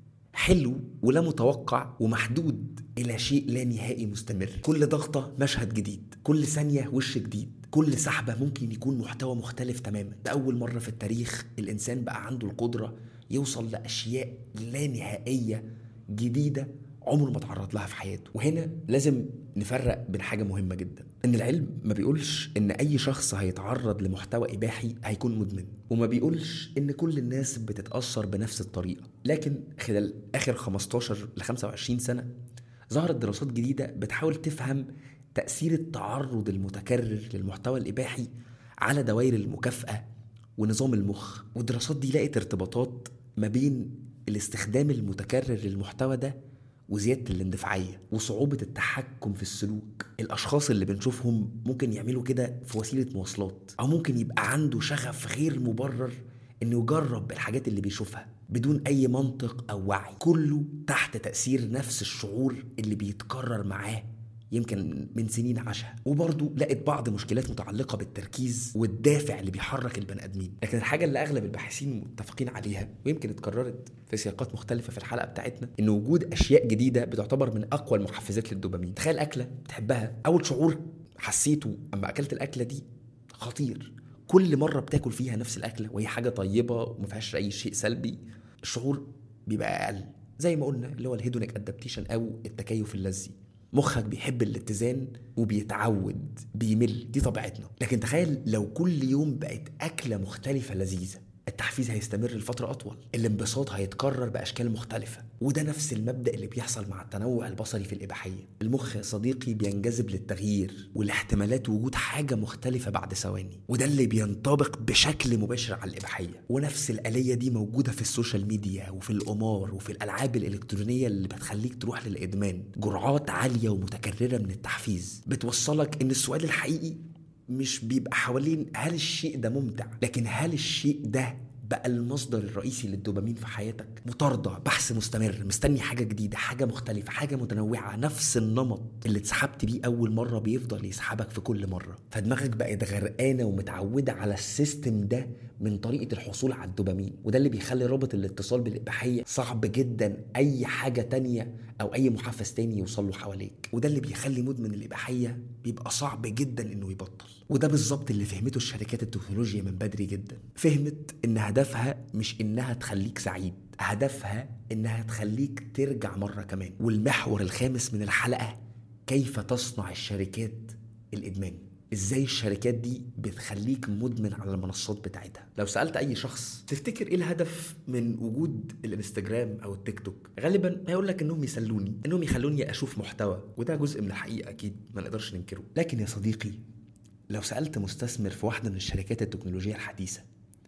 حلو ولا متوقع ومحدود إلى شيء لا نهائي مستمر. كل ضغطة مشهد جديد، كل ثانية وش جديد، كل سحبة ممكن يكون محتوى مختلف تماما. لأول مرة في التاريخ الإنسان بقى عنده القدرة يوصل لأشياء لا نهائية جديدة عمره ما تعرض لها في حياته. وهنا لازم نفرق بين حاجة مهمة جدا: ان العلم ما بيقولش ان اي شخص هيتعرض لمحتوى اباحي هيكون مدمن، وما بيقولش ان كل الناس بتتأثر بنفس الطريقة. لكن خلال اخر 15 ل 25 سنة ظهرت دراسات جديدة بتحاول تفهم تأثير التعرض المتكرر للمحتوى الاباحي على دوائر المكافأة ونظام المخ. والدراسات دي لقت ارتباطات ما بين الاستخدام المتكرر للمحتوى ده وزيادة الاندفاعية وصعوبة التحكم في السلوك. الأشخاص اللي بنشوفهم ممكن يعملوا كده في وسيلة مواصلات، أو ممكن يبقى عنده شغف غير مبرر إنه يجرب الحاجات اللي بيشوفها بدون أي منطق أو وعي، كله تحت تأثير نفس الشعور اللي بيتكرر معاه يمكن من سنين عاشها. وبرضه لقت بعض مشكلات متعلقة بالتركيز والدافع اللي بيحرك البني آدمين. لكن الحاجة اللي أغلب الباحثين متفقين عليها ويمكن اتكررت في سياقات مختلفة في الحلقة بتاعتنا، إن وجود أشياء جديدة بتعتبر من أقوى المحفزات للدوبامين. تخيل أكلة بتحبها، أول شعور حسيته أما أكلت الأكلة دي خطير. كل مرة بتاكل فيها نفس الأكلة وهي حاجة طيبة ومفيهاش أي شيء سلبي، الشعور بيبقى أقل، زي ما قلنا اللي هو الهيدونيك أدابتيشن أو التكيف اللذي. مخك بيحب الاتزان وبيتعود، بيمل، دي طبيعتنا. لكن تخيل لو كل يوم بقت أكلة مختلفة لذيذة، التحفيز هيستمر لفترة أطول، الانبساط هيتكرر بأشكال مختلفة. وده نفس المبدأ اللي بيحصل مع التنوع البصري في الإباحية. المخ يا صديقي بينجذب للتغيير والاحتمالات وجود حاجة مختلفة بعد ثواني، وده اللي بينطبق بشكل مباشر على الإباحية. ونفس الآلية دي موجودة في السوشيال ميديا وفي القمار وفي الألعاب الإلكترونية اللي بتخليك تروح للإدمان. جرعات عالية ومتكررة من التحفيز بتوصلك إن السؤال الحقيقي مش بيبقى حوالين هل الشيء ده ممتع، لكن هل الشيء ده بقى المصدر الرئيسي للدوبامين في حياتك. مطاردة، بحث مستمر، مستني حاجة جديدة، حاجة مختلفة، حاجة متنوعة. نفس النمط اللي اتسحبت بيه أول مرة بيفضل يسحبك في كل مرة، فدماغك بقت غرقانة ومتعودة على السيستم ده من طريقة الحصول على الدوبامين. وده اللي بيخلي رابط الاتصال بالإباحية صعب جدا أي حاجة تانية أو أي محفز تاني يوصل له حواليك. وده اللي بيخلي مدمن الإباحية بيبقى صعب جدا إنه يبطل. وده بالظبط اللي فهمته الشركات التكنولوجيا من بدري جدا. فهمت إن هدفها مش إنها تخليك سعيد، هدفها إنها تخليك ترجع مرة كمان. والمحور الخامس من الحلقة: كيف تصنع الشركات الإدمان. إزاي الشركات دي بتخليك مدمن على المنصات بتاعتها. لو سألت أي شخص تفتكر إيه الهدف من وجود الانستجرام أو التيك توك، غالبا هيقولك إنهم يسلوني، إنهم يخلوني أشوف محتوى. وده جزء من الحقيقة أكيد ما نقدرش ننكره. لكن يا صديقي، لو سألت مستثمر في واحدة من الشركات التكنولوجية الحديثة،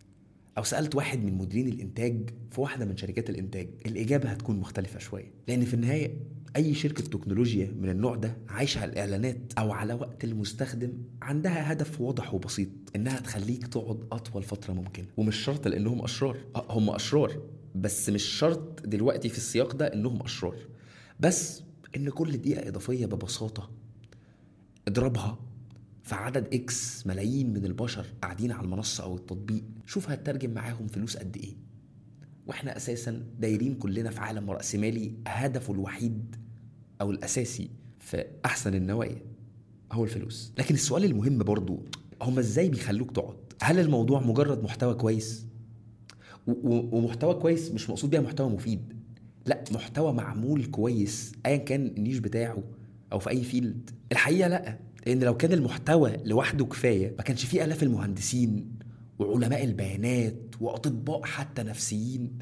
أو سألت واحد من مديرين الإنتاج في واحدة من شركات الإنتاج، الإجابة هتكون مختلفة شوية. لأن في النهاية أي شركة تكنولوجيا من النوع ده عايشة على الإعلانات أو على وقت المستخدم، عندها هدف واضح وبسيط: إنها تخليك تقعد أطول فترة ممكن. ومش شرط لأنهم أشرار، هم أشرار، بس مش شرط دلوقتي في السياق ده إنهم أشرار، بس إن كل دقيقة إضافية ببساطة اضربها في عدد إكس ملايين من البشر قاعدين على المنصة أو التطبيق، شوف هتترجم معاهم فلوس قد إيه. واحنا اساسا دايرين كلنا في عالم رأسمالي هدفه الوحيد او الاساسي في احسن النوايا هو الفلوس. لكن السؤال المهم برضو، هما ازاي بيخلوك تقعد؟ هل الموضوع مجرد محتوى كويس؟ ومحتوى كويس مش مقصود بيها محتوى مفيد، لا، محتوى معمول كويس ايا كان النيش بتاعه او في اي فيلد. الحقيقه لا، لان لو كان المحتوى لوحده كفايه ما كانش فيه الاف المهندسين وعلماء البيانات واطباء حتى نفسيين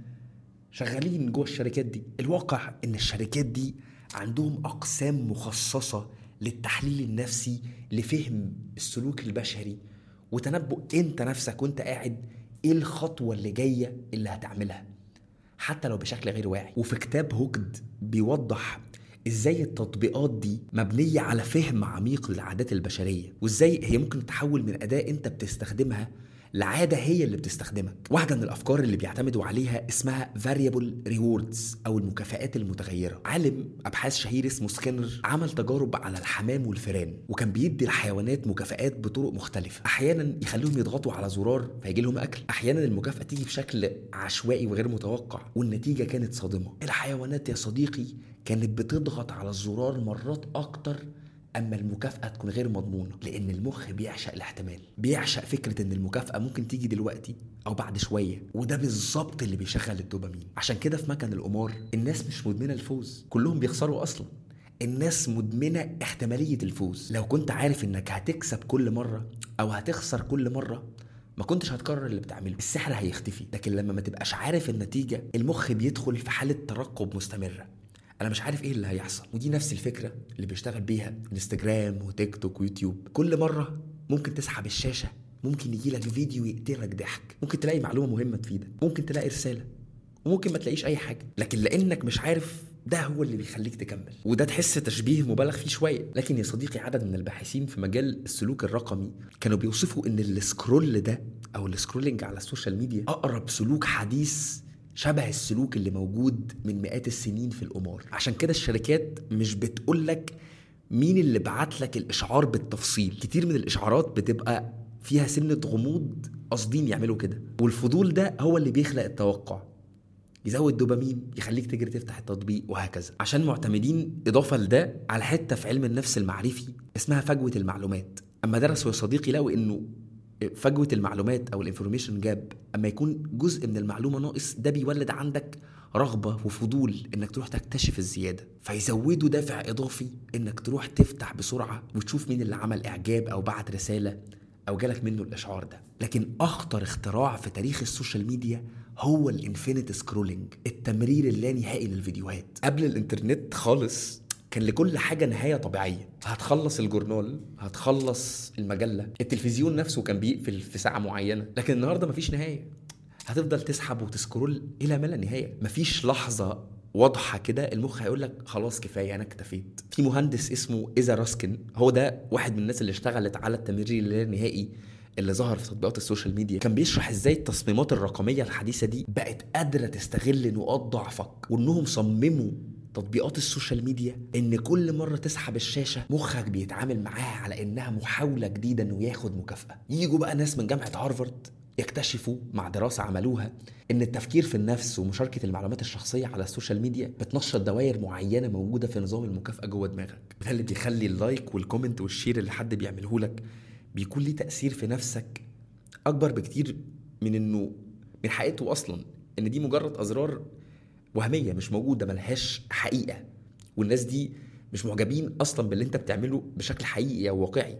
شغالين جوه الشركات دي. الواقع ان الشركات دي عندهم اقسام مخصصه للتحليل النفسي لفهم السلوك البشري وتنبؤ انت نفسك وانت قاعد ايه الخطوه اللي جايه اللي هتعملها حتى لو بشكل غير واعي. وفي كتاب هوكد بيوضح ازاي التطبيقات دي مبنيه على فهم عميق للعادات البشريه، وازاي هي ممكن تتحول من اداه انت بتستخدمها لعادة هي اللي بتستخدمك. واحدة من الأفكار اللي بيعتمدوا عليها اسمها variable rewards أو المكافآت المتغيرة. عالم أبحاث شهير اسمه سكينر عمل تجارب على الحمام والفئران، وكان بيدي الحيوانات مكافآت بطرق مختلفة. أحيانا يخليهم يضغطوا على زرار فيجي لهم أكل، أحيانا المكافأة تيجي بشكل عشوائي وغير متوقع، والنتيجة كانت صادمة. الحيوانات يا صديقي كانت بتضغط على الزرار مرات أكتر أما المكافأة تكون غير مضمونة، لأن المخ بيعشق الاحتمال، بيعشق فكرة إن المكافأة ممكن تيجي دلوقتي أو بعد شوية، وده بالظبط اللي بيشغل الدوبامين. عشان كده في مكان القمار الناس مش مدمنة الفوز، كلهم بيخسروا أصلا. الناس مدمنة احتمالية الفوز. لو كنت عارف إنك هتكسب كل مرة أو هتخسر كل مرة ما كنتش هتكرر اللي بتعمله، السحر هيختفي. لكن لما ما تبقاش عارف النتيجة المخ بيدخل في حالة ترقب مستمرة، انا مش عارف ايه اللي هيحصل. ودي نفس الفكره اللي بيشتغل بيها انستجرام وتيك توك ويوتيوب. كل مره ممكن تسحب الشاشه ممكن يجيلك فيديو يقتلك ضحك، ممكن تلاقي معلومه مهمه تفيدك، ممكن تلاقي رساله، وممكن ما تلاقيش اي حاجه. لكن لانك مش عارف ده هو اللي بيخليك تكمل. وده تحس تشبيه مبالغ فيه شويه، لكن يا صديقي عدد من الباحثين في مجال السلوك الرقمي كانوا بيوصفوا ان السكرول ده او السكرولينج على السوشيال ميديا اقرب سلوك حديث شبه السلوك اللي موجود من مئات السنين في القمار. عشان كده الشركات مش بتقولك مين اللي بعتلك الإشعار بالتفصيل، كتير من الإشعارات بتبقى فيها سنة غموض قاصدين يعملوا كده، والفضول ده هو اللي بيخلق التوقع، يزود دوبامين، يخليك تجري تفتح التطبيق وهكذا. عشان معتمدين إضافة لده على حتة في علم النفس المعرفي اسمها فجوة المعلومات. أما درسوا يا صديقي لقوا إنه فجوة المعلومات أو الانفورميشن جاب أما يكون جزء من المعلومة ناقص، ده بيولد عندك رغبة وفضول إنك تروح تكتشف الزيادة، فيزودوا دافع إضافي إنك تروح تفتح بسرعة وتشوف مين اللي عمل إعجاب أو بعت رسالة أو جالك منه الإشعار ده. لكن أخطر اختراع في تاريخ السوشيال ميديا هو الانفينيت سكرولينج، التمرير اللانهائي للفيديوهات. قبل الانترنت خالص كان لكل حاجة نهاية طبيعية. هتخلص الجورنال، هتخلص المجلة، التلفزيون نفسه كان بيقفل في ساعة معينة. لكن النهاردة مفيش نهاية، هتفضل تسحب وتسكرول إلى ما لا نهاية. مفيش لحظة واضحة كده المخ هيقولك خلاص كفاية أنا اكتفيت. في مهندس اسمه إيزا راسكن، هو ده واحد من الناس اللي اشتغلت على التمرير اللانهائي اللي ظهر في تطبيقات السوشيال ميديا. كان بيشرح ازاي التصميمات الرقمية الحديثة دي بقت قادرة تستغل نقاط ضعفك، وانهم صمموا تطبيقات السوشيال ميديا ان كل مرة تسحب الشاشة مخك بيتعامل معاها على انها محاولة جديدة انه ياخد مكافأة. ييجوا بقى ناس من جامعة هارفارد يكتشفوا مع دراسة عملوها ان التفكير في النفس ومشاركة المعلومات الشخصية على السوشيال ميديا بتنشط دوائر معينة موجودة في نظام المكافأة جوه دماغك، ده اللي بيخلي اللايك والكومنت والشير اللي حد بيعمله لك بيكون ليه تأثير في نفسك أكبر بكتير من إنه من حقيقته أصلا، إن دي مجرد أزرار وهمية مش موجودة ملهاش حقيقة، والناس دي مش معجبين أصلا باللي أنت بتعمله بشكل حقيقي أو واقعي.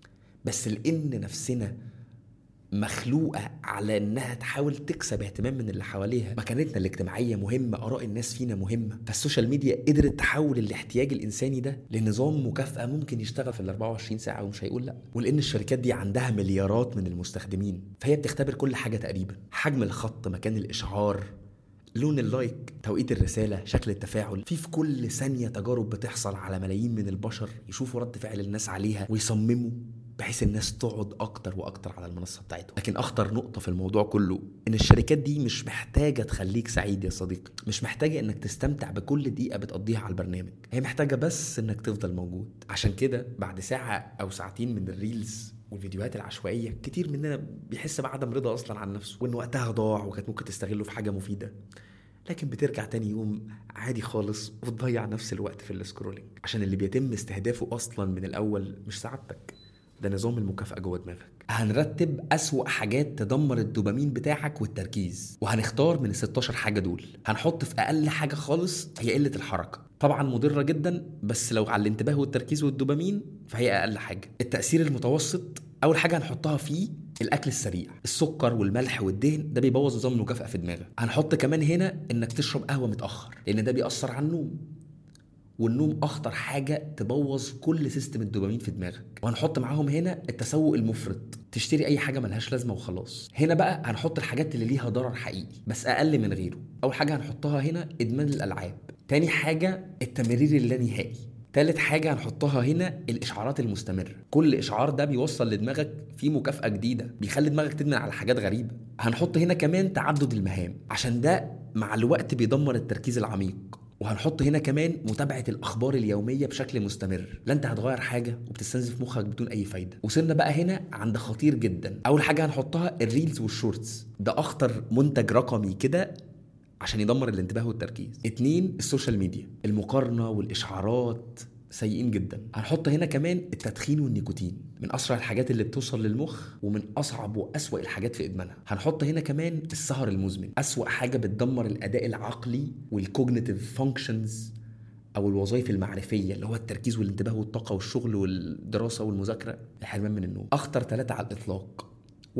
بس لأن نفسنا مخلوقة على انها تحاول تكسب اهتمام من اللي حواليها، مكانتنا الاجتماعية مهمة، اراء الناس فينا مهمة، فالسوشيال ميديا قدرت تحول الاحتياج الانساني ده لنظام مكافأة ممكن يشتغل في 24 ساعة ومش هيقول لا. ولان الشركات دي عندها مليارات من المستخدمين فهي بتختبر كل حاجة تقريبا، حجم الخط، مكان الاشعار، لون اللايك، توقيت الرسالة، شكل التفاعل. في كل ثانية تجارب بتحصل على ملايين من البشر يشوفوا رد فعل الناس عليها ويصمموا بحيث الناس تقعد اكتر واكتر على المنصة بتاعتهم. لكن اخطر نقطة في الموضوع كله ان الشركات دي مش محتاجة تخليك سعيد يا صديقي، مش محتاجة انك تستمتع بكل دقيقة بتقضيها على البرنامج، هي محتاجة بس انك تفضل موجود. عشان كده بعد ساعة او ساعتين من الريلز والفيديوهات العشوائية كتير مننا بيحس بعدم رضا أصلا عن نفسه، وإن وقتها ضاع وكانت ممكن تستغله في حاجة مفيدة، لكن بترجع تاني يوم عادي خالص وتضيع نفس الوقت في السكرولينج، عشان اللي بيتم استهدافه أصلا من الأول مش سعادتك، ده نظام المكافأة جوه دماغك. هنرتب أسوأ حاجات تدمر الدوبامين بتاعك والتركيز، وهنختار من ال16 حاجة دول. هنحط في أقل حاجة خالص هي قلة الحركة، طبعا مضرة جدا، بس لو على الانتباه والتركيز والدوبامين فهي أقل حاجة. التأثير المتوسط، أول حاجة هنحطها فيه الأكل السريع، السكر والملح والدهن، ده بيبوظ نظام المكافأة في دماغك. هنحط كمان هنا إنك تشرب قهوة متأخر، لأن ده بيأثر على النوم، والنوم اخطر حاجه تبوظ كل سيستم الدوبامين في دماغك. وهنحط معاهم هنا التسوق المفرط، تشتري اي حاجه ملهاش لازمه وخلاص. هنا بقى هنحط الحاجات اللي ليها ضرر حقيقي بس اقل من غيره. اول حاجه هنحطها هنا ادمان الالعاب، تاني حاجه التمرير اللانهائي، تالت حاجة هنحطها هنا الإشعارات المستمرة. كل إشعار ده بيوصل لدماغك فيه مكافأة جديدة، بيخلي دماغك تدمن على حاجات غريبة. هنحط هنا كمان تعدد المهام، عشان ده مع الوقت بيدمر التركيز العميق. وهنحط هنا كمان متابعة الأخبار اليومية بشكل مستمر، لا أنت هتغير حاجة وبتستنزف مخك بدون أي فايدة. وصلنا بقى هنا عند خطير جدا. أول حاجة هنحطها الريلز والشورتس، ده أخطر منتج رقمي كده عشان يدمر الانتباه والتركيز. 2 السوشيال ميديا، المقارنة والإشعارات سيئين جدا. هنحط هنا كمان التدخين والنيكوتين، من أسرع الحاجات اللي بتوصل للمخ ومن أصعب وأسوأ الحاجات في إدمانها. هنحط هنا كمان السهر المزمن، أسوأ حاجة بتدمر الأداء العقلي والكوجنيتيف فانكشنز أو الوظائف المعرفية، اللي هو التركيز والانتباه والطاقة والشغل والدراسة والمذاكرة. الحرمان من النوم، أخطر 3 على الإطلاق.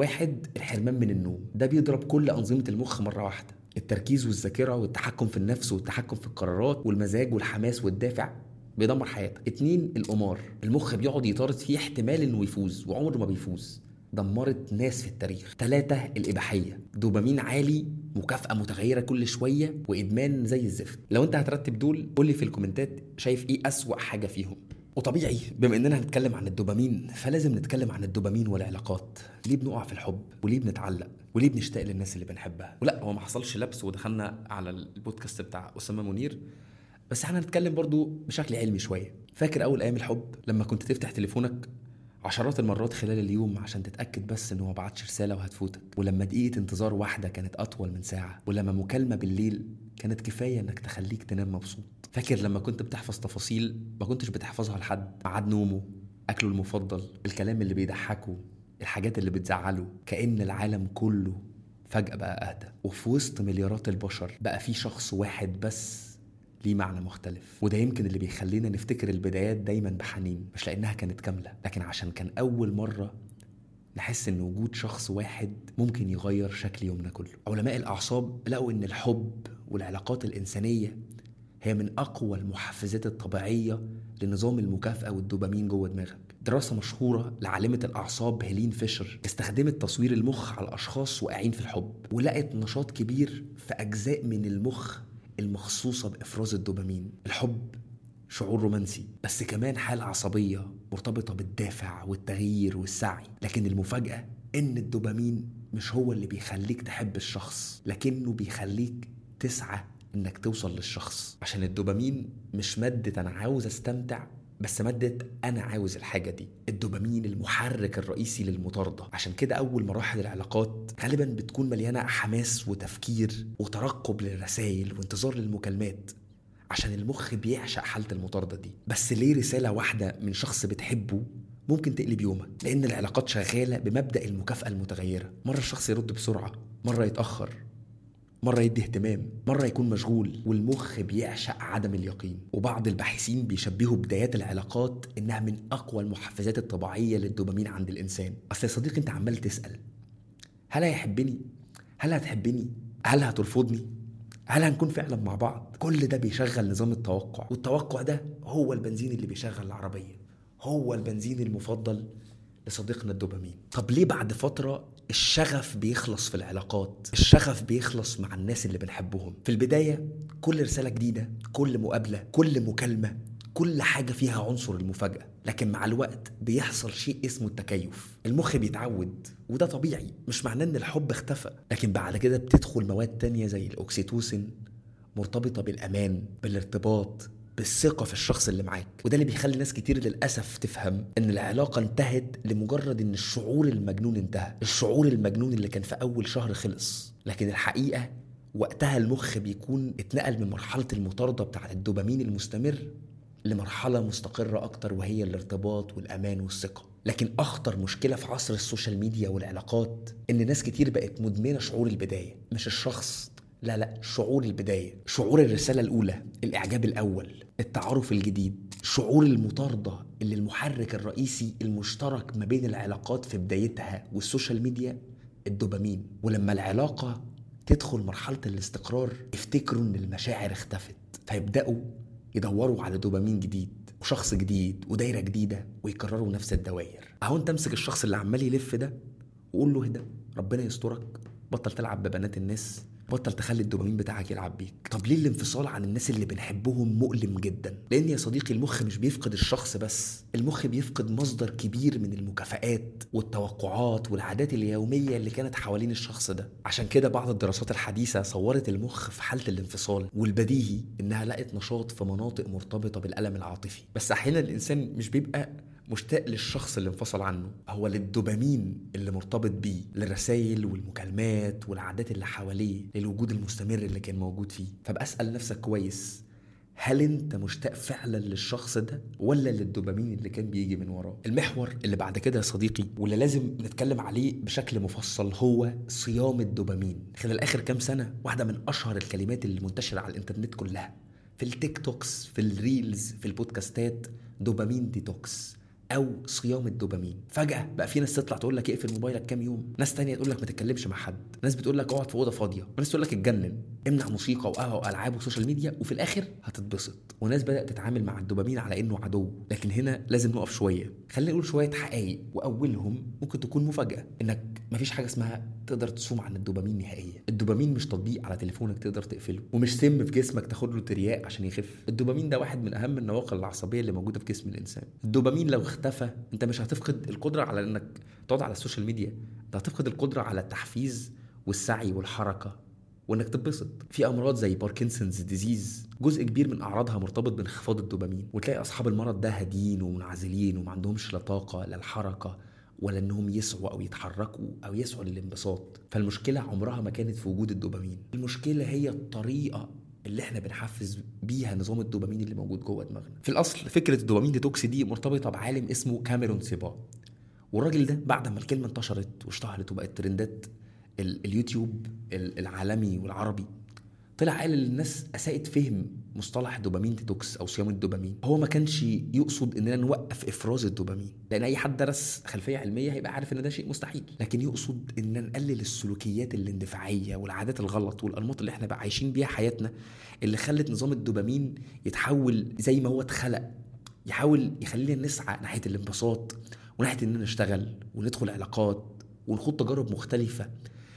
1 الحرمان من النوم، ده بيضرب كل أنظمة المخ مرة واحدة، التركيز والذاكرة والتحكم في النفس والتحكم في القرارات والمزاج والحماس والدافع، بيدمر حياتك. 2 القمار، المخ بيقعد يطارد فيه احتمال انه يفوز وعمره ما بيفوز، دمرت ناس في التاريخ. 3 الإباحية، دوبامين عالي، مكافأة متغيرة كل شوية، وإدمان زي الزفت. لو انت هترتب دول قولي في الكومنتات شايف ايه أسوأ حاجة فيهم. وطبيعي بما اننا هنتكلم عن الدوبامين فلازم نتكلم عن الدوبامين والعلاقات. ليه بنقع في الحب، وليه بنتعلق، وليه بنشتاق للناس اللي بنحبها. ولا هو ما حصلش لبس ودخلنا على البودكاست بتاع أسامة منير، بس احنا هنتكلم برضو بشكل علمي شوية. فاكر أول أيام الحب لما كنت تفتح تليفونك عشرات المرات خلال اليوم عشان تتأكد بس إنه ما بعتش رسالة وهتفوتك، ولما دقيقة انتظار واحدة كانت أطول من ساعة، ولما مكالمة بالليل كانت كفاية إنك تخليك تنام مبسوط. فاكر لما كنت بتحفظ تفاصيل ما كنتش بتحفظها لحد، ميعاد نومه، أكله المفضل، الكلام اللي بيضحكه، الحاجات اللي بتزعله، كأن العالم كله فجأة بقى أهدى، وفي وسط مليارات البشر بقى في شخص واحد بس ليه معنى مختلف. وده يمكن اللي بيخلينا نفتكر البدايات دايما بحنين، مش لأنها كانت كاملة، لكن عشان كان أول مرة نحس إن وجود شخص واحد ممكن يغير شكل يومنا كله. علماء الأعصاب لقوا إن الحب والعلاقات الإنسانية هي من أقوى المحفزات الطبيعية لنظام المكافأة والدوبامين جوه دماغك. دراسة مشهورة لعالمة الأعصاب هيلين فيشر استخدمت تصوير المخ على أشخاص واقعين في الحب، ولقت نشاط كبير في أجزاء من المخ المخصوصة بإفراز الدوبامين. الحب شعور رومانسي، بس كمان حالة عصبية مرتبطة بالدافع والتغيير والسعي. لكن المفاجأة إن الدوبامين مش هو اللي بيخليك تحب الشخص، لكنه بيخليك تسعى إنك توصل للشخص. عشان الدوبامين مش مادة أنا عاوز أستمتع، بس مادة أنا عاوز الحاجة دي. الدوبامين المحرك الرئيسي للمطاردة. عشان كده أول مراحل العلاقات غالبا بتكون مليانة حماس وتفكير وترقب للرسائل وانتظار للمكالمات، عشان المخ بيعشق حالة المطاردة دي. بس ليه رسالة واحدة من شخص بتحبه ممكن تقلب يومك؟ لأن العلاقات شغالة بمبدأ المكافأة المتغيرة. مرة الشخص يرد بسرعة، مرة يتأخر، مرة يدي اهتمام، مرة يكون مشغول، والمخ بيعشق عدم اليقين. وبعض الباحثين بيشبهوا بدايات العلاقات إنها من أقوى المحفزات الطبيعية للدوبامين عند الإنسان. أصل يا صديقي أنت عمال تسأل هل هيحبني؟ هل هتحبني؟ هل هترفضني؟ هل هنكون فعلا مع بعض؟ كل ده بيشغل نظام التوقع، والتوقع ده هو البنزين اللي بيشغل العربية، هو البنزين المفضل لصديقنا الدوبامين. طب ليه بعد فترة الشغف بيخلص في العلاقات؟ الشغف بيخلص مع الناس اللي بنحبهم. في البداية كل رسالة جديدة، كل مقابلة، كل مكالمة، كل حاجة فيها عنصر المفاجأة. لكن مع الوقت بيحصل شيء اسمه التكيف، المخ بيتعود، وده طبيعي، مش معناه ان الحب اختفى. لكن بعد كده بتدخل مواد تانية زي الأوكسيتوسين، مرتبطة بالأمان، بالارتباط، بالثقة في الشخص اللي معاك. وده اللي بيخلي ناس كتير للأسف تفهم ان العلاقة انتهت لمجرد ان الشعور المجنون انتهى، الشعور المجنون اللي كان في اول شهر خلص. لكن الحقيقة وقتها المخ بيكون اتنقل من مرحلة المطاردة بتاعة الدوبامين المستمر لمرحلة مستقرة أكتر، وهي الارتباط والأمان والثقة. لكن أخطر مشكلة في عصر السوشيال ميديا والعلاقات إن ناس كتير بقت مدمنة شعور البداية، مش الشخص، لا، شعور البداية، شعور الرسالة الأولى، الإعجاب الأول، التعارف الجديد، شعور المطاردة اللي المحرك الرئيسي المشترك ما بين العلاقات في بدايتها والسوشيال ميديا الدوبامين. ولما العلاقة تدخل مرحلة الاستقرار افتكروا إن المشاعر اختفت، فيبدأوا يدوروا على دوبامين جديد وشخص جديد ودايرة جديدة ويكرروا نفس الدوائر. اهو انت امسك الشخص اللي عمال يلف ده وقول له اهدى، ربنا يسترك، بطل تلعب ببنات الناس، بطل تخلي الدوبامين بتاعك يلعب بيك. طب ليه الانفصال عن الناس اللي بنحبهم مؤلم جدا؟ لان يا صديقي المخ مش بيفقد الشخص بس، المخ بيفقد مصدر كبير من المكافآت والتوقعات والعادات اليومية اللي كانت حوالين الشخص ده. عشان كده بعض الدراسات الحديثة صورت المخ في حالة الانفصال، والبديهي انها لقت نشاط في مناطق مرتبطة بالألم العاطفي. بس احيانا الانسان مش بيبقى مشتاق للشخص اللي انفصل عنه، هو للدوبامين اللي مرتبط بيه، للرسائل والمكالمات والعادات اللي حواليه، للوجود المستمر اللي كان موجود فيه. فبقى اسأل نفسك كويس، هل انت مشتاق فعلا للشخص ده ولا للدوبامين اللي كان بيجي من وراه؟ المحور اللي بعد كده يا صديقي واللي لازم نتكلم عليه بشكل مفصل هو صيام الدوبامين. خلال اخر كام سنة واحدة من اشهر الكلمات اللي منتشرة على الانترنت كلها، في التيك توكس، في الريلز، في البودكاستات، دوبامين ديتوكس او صيام الدوبامين. فجأة بقى في ناس تطلع تقول لك اقفل موبايلك كام يوم، ناس تانية تقول لك ما تتكلمش مع حد، ناس بتقول لك اقعد في اوضه فاضيه، وناس تقول لك اتجنن، امنع موسيقى وقهوه والعاب وسوشيال ميديا وفي الاخر هتتبسط. وناس بدأت تتعامل مع الدوبامين على انه عدو. لكن هنا لازم نقف شويه، خلينا نقول شويه حقائق، واولهم ممكن تكون مفاجاه، انك مفيش حاجه اسمها تقدر تصوم عن الدوبامين نهائيا. الدوبامين مش تطبيق على تليفونك تقدر تقفله، ومش سم في جسمك تاخد له ترياق عشان يخف. الدوبامين ده واحد من اهم النواقل العصبيه اللي موجوده في جسم الانسان. الدوبامين لو اختفى انت مش هتفقد القدره على انك تقعد على السوشيال ميديا، انت هتفقد القدره على التحفيز والسعي والحركه وانك تتبسط. في امراض زي باركنسونز ديزيز جزء كبير من اعراضها مرتبط بانخفاض الدوبامين، وتلاقي اصحاب المرض ده هاديين ومنعزلين وما عندهمش لا طاقه لا الحركه ولا انهم يسعوا او يتحركوا او يسعوا للانبساط. فالمشكله عمرها ما كانت في وجود الدوبامين، المشكله هي الطريقه اللي احنا بنحفز بيها نظام الدوبامين اللي موجود جوه دماغنا. في الاصل فكره الدوبامين ديتوكس دي مرتبطه بعالم اسمه كاميرون سيبا، والراجل ده بعد ما الكلمه انتشرت واشتهرت وبقت ترندات اليوتيوب العالمي والعربي، طلع قال للناس اساءت فهم مصطلح دوبامين ديتوكس او صيام الدوبامين. هو ما كانش يقصد اننا نوقف افراز الدوبامين، لان اي حد درس خلفيه علميه هيبقى عارف ان ده شيء مستحيل، لكن يقصد ان نقلل السلوكيات الاندفاعيه والعادات الغلط والانماط اللي احنا بقى عايشين بيها حياتنا، اللي خلت نظام الدوبامين يتحول زي ما هو اتخلق، يحاول يخلينا نسعى ناحيه الانبساط وناحيه اننا نشتغل وندخل علاقات ونخوض تجارب مختلفه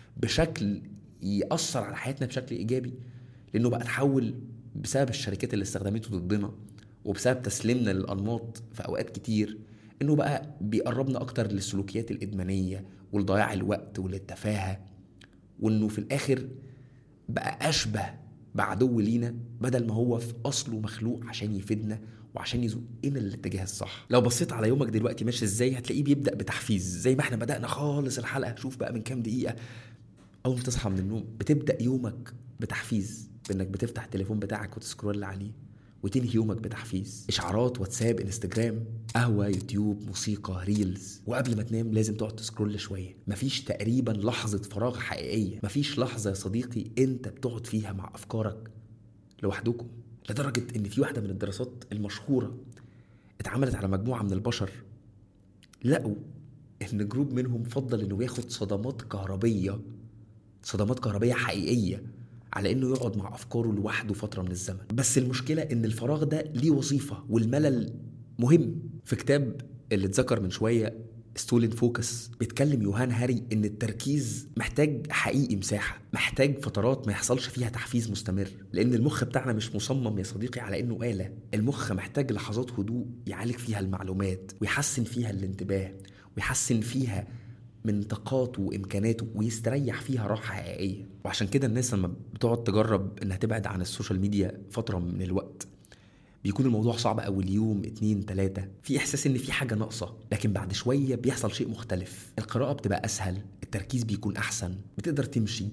بشكل يأثر على حياتنا بشكل إيجابي، لأنه بقى تحول بسبب الشركات اللي استخدمته ضدنا وبسبب تسليمنا للأنماط في أوقات كتير، إنه بقى بيقربنا أكتر للسلوكيات الإدمانية والضياع الوقت والتفاهة، وإنه في الآخر بقى أشبه بعدو لينا بدل ما هو في أصله مخلوق عشان يفيدنا وعشان يزقنا للاتجاه الصح. لو بصيت على يومك دلوقتي ماشي ازاي هتلاقيه بيبدأ بتحفيز، زي ما احنا بدأنا خالص الحلقة. شوف بقى من كام دقيقة اول ما تصحى من النوم بتبدا يومك بتحفيز بانك بتفتح التليفون بتاعك وتسكرول عليه، وتنهي يومك بتحفيز اشعارات واتساب انستجرام قهوه يوتيوب موسيقى ريلز، وقبل ما تنام لازم تقعد تسكرول شويه. مفيش تقريبا لحظه فراغ حقيقيه، مفيش لحظه يا صديقي انت بتقعد فيها مع افكارك لوحدكم، لدرجه ان في واحده من الدراسات المشهوره اتعملت على مجموعه من البشر، لقوا ان جروب منهم فضل انه ياخد صدمات كهربية حقيقية على انه يقعد مع افكاره لوحده فترة من الزمن. بس المشكلة ان الفراغ ده ليه وظيفة والملل مهم. في كتاب اللي اتذكر من شوية ستولين فوكس بيتكلم يوهان هاري ان التركيز محتاج حقيقي مساحة، محتاج فترات ما يحصلش فيها تحفيز مستمر، لان المخ بتاعنا مش مصمم يا صديقي على انه آلة. المخ محتاج لحظات هدوء يعالج فيها المعلومات ويحسن فيها الانتباه ويحسن فيها من طاقاته وامكاناته ويستريح فيها راحه حقيقيه. وعشان كده الناس لما بتقعد تجرب انها تبعد عن السوشيال ميديا فتره من الوقت بيكون الموضوع صعب أول يوم 2 3، في إحساس إن في حاجة ناقصة، لكن بعد شوية بيحصل شيء مختلف. القراءة بتبقى أسهل، التركيز بيكون أحسن، بتقدر تمشي.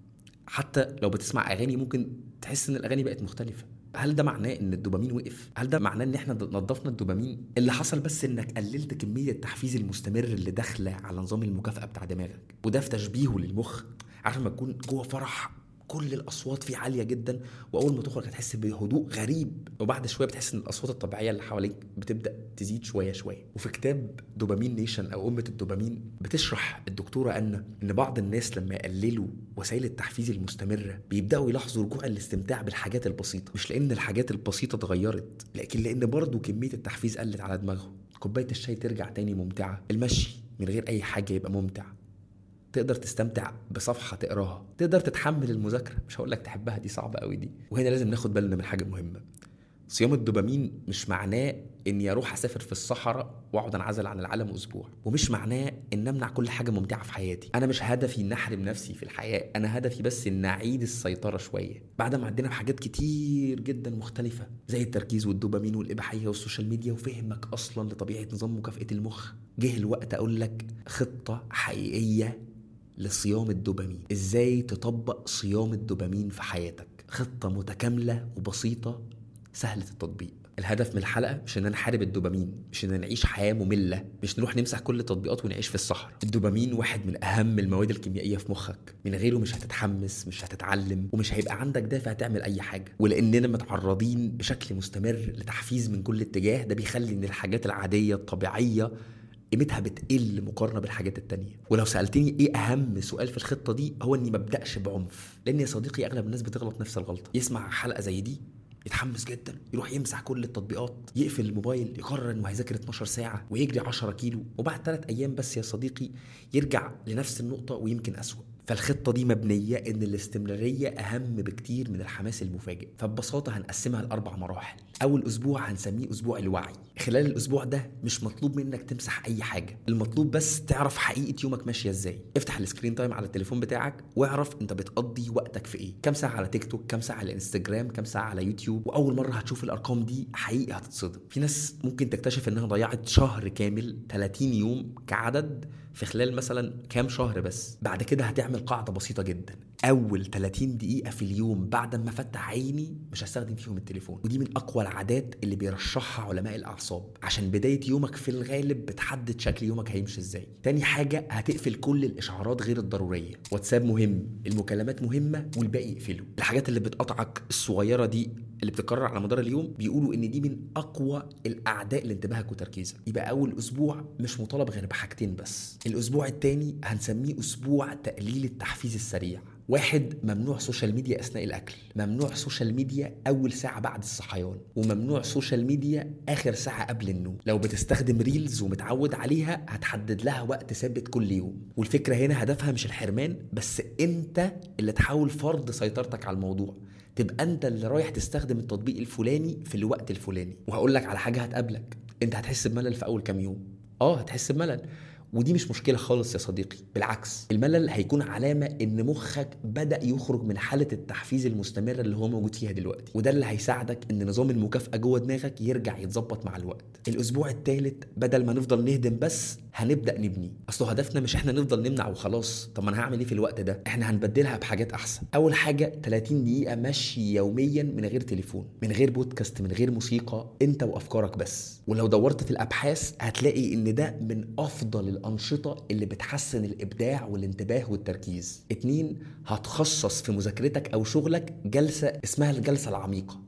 حتى لو بتسمع أغاني ممكن تحس إن الأغاني بقت مختلفة. هل ده معناه ان الدوبامين وقف؟ هل ده معناه ان احنا نظفنا الدوبامين؟ اللي حصل بس انك قللت كمية التحفيز المستمر اللي داخله على نظام المكافأة بتاع دماغك، وده في تشبيهه للمخ. عارف لما تكون جوه فرح كل الاصوات فيه عاليه جدا، واول ما تخرج هتحس بهدوء غريب، وبعد شويه بتحس ان الاصوات الطبيعيه اللي حواليك بتبدا تزيد شويه شويه. وفي كتاب دوبامين نيشن او امه الدوبامين بتشرح الدكتوره ان بعض الناس لما يقللوا وسائل التحفيز المستمره بيبداوا يلاحظوا رجوع الاستمتاع بالحاجات البسيطه، مش لان الحاجات البسيطه اتغيرت، لكن لان برضو كميه التحفيز قلت على دماغهم. كوبايه الشاي ترجع تاني ممتعه، المشي من غير اي حاجه يبقى ممتع، تقدر تستمتع بصفحة تقراها، تقدر تتحمل المذاكرة. مش هقول لك تحبها، دي صعبة قوي دي. وهنا لازم ناخد بالنا من حاجة مهمة. صيام الدوبامين مش معناه اني اروح اسافر في الصحراء واقعد انعزل عن العالم اسبوع، ومش معناه ان امنع كل حاجة ممتعة في حياتي. انا مش هدفي ان احرم نفسي في الحياة، انا هدفي بس ان اعيد السيطرة شوية بعد ما عدينا بحاجات كتير جدا مختلفة زي التركيز والدوبامين والاباحية والسوشيال ميديا وفهمك اصلا لطبيعة نظام مكافأة المخ. جه الوقت اقول لك خطة حقيقية لصيام الدوبامين، ازاي تطبق صيام الدوبامين في حياتك. خطة متكاملة وبسيطة سهلة التطبيق. الهدف من الحلقة مش ان نحارب الدوبامين، مش ان نعيش حياة مملة، مش نروح نمسح كل التطبيقات ونعيش في الصحراء. الدوبامين واحد من اهم المواد الكيميائية في مخك، من غيره مش هتتحمس، مش هتتعلم، ومش هيبقى عندك دافع تعمل اي حاجة. ولاننا متعرضين بشكل مستمر لتحفيز من كل اتجاه، ده بيخلي ان الحاجات العادية الطبيعية قيمتها بتقل مقارنة بالحاجات التانية. ولو سألتني ايه اهم سؤال في الخطة دي، هو اني مبدأش بعنف، لان يا صديقي اغلب الناس بتغلط نفس الغلطة. يسمع حلقة زي دي يتحمس جدا، يروح يمسح كل التطبيقات، يقفل الموبايل، يقرر انه هيذاكر 12 ساعة ويجري 10 كيلو، وبعد 3 ايام بس يا صديقي يرجع لنفس النقطة ويمكن اسوأ. فالخطة دي مبنية ان الاستمرارية اهم بكتير من الحماس المفاجئ. فببساطة هنقسمها ل4 مراحل. اول اسبوع هنسميه اسبوع الوعي. خلال الاسبوع ده مش مطلوب منك تمسح اي حاجة، المطلوب بس تعرف حقيقة يومك ماشية ازاي. افتح السكرين تايم على التليفون بتاعك واعرف انت بتقضي وقتك في ايه، كام ساعة على تيك توك، كام ساعة على انستجرام، كام ساعة على يوتيوب. واول مرة هتشوف الارقام دي حقيقي هتتصدم. في ناس ممكن تكتشف انها ضيعت شهر كامل، 30 يوم كعدد، في خلال مثلا كام شهر بس. بعد كده هتعمل قاعدة بسيطة جدا، اول 30 دقيقة في اليوم بعد ما افتح عيني مش هستخدم فيهم التليفون. ودي من اقوى العادات اللي بيرشحها علماء الاعصاب، عشان بداية يومك في الغالب بتحدد شكل يومك هيمشي ازاي. تاني حاجة هتقفل كل الاشعارات غير الضرورية. واتساب مهم، المكالمات مهمة، والباقي اقفله. الحاجات اللي بتقطعك الصغيرة دي اللي بتكرر على مدار اليوم بيقولوا ان دي من اقوى الاعداء لانتباهك وتركيزك. يبقى اول اسبوع مش مطالب غير بحاجتين بس. الاسبوع الثاني هنسميه اسبوع تقليل التحفيز السريع. 1. ممنوع سوشيال ميديا اثناء الاكل، ممنوع سوشيال ميديا اول ساعه بعد الصحيان، وممنوع سوشيال ميديا اخر ساعه قبل النوم. لو بتستخدم ريلز ومتعود عليها هتحدد لها وقت ثابت كل يوم. والفكره هنا هدفها مش الحرمان، بس انت اللي تحاول فرض سيطرتك على الموضوع، تبقى انت اللي رايح تستخدم التطبيق الفلاني في الوقت الفلاني. وهقول لك على حاجه هتقابلك، انت هتحس بملل في اول كام يوم. هتحس بملل، ودي مش مشكلة خالص يا صديقي، بالعكس الملل هيكون علامة ان مخك بدأ يخرج من حالة التحفيز المستمرة اللي هو موجود فيها دلوقتي، وده اللي هيساعدك ان نظام المكافأة جوه دماغك يرجع يتظبط مع الوقت. الاسبوع الثالث بدل ما نفضل نهدم بس هنبدأ نبني. اصله هدفنا مش احنا نفضل نمنع وخلاص. طب ما انا هعمل ايه في الوقت ده؟ احنا هنبدلها بحاجات احسن. اول حاجة 30 دقيقة مشي يوميا من غير تليفون، من غير بودكاست، من غير موسيقى، انت وافكارك بس. ولو دورت في الابحاث هتلاقي ان ده من افضل الانشطة اللي بتحسن الابداع والانتباه والتركيز. 2. هتخصص في مذاكرتك او شغلك جلسة اسمها الجلسة العميقة،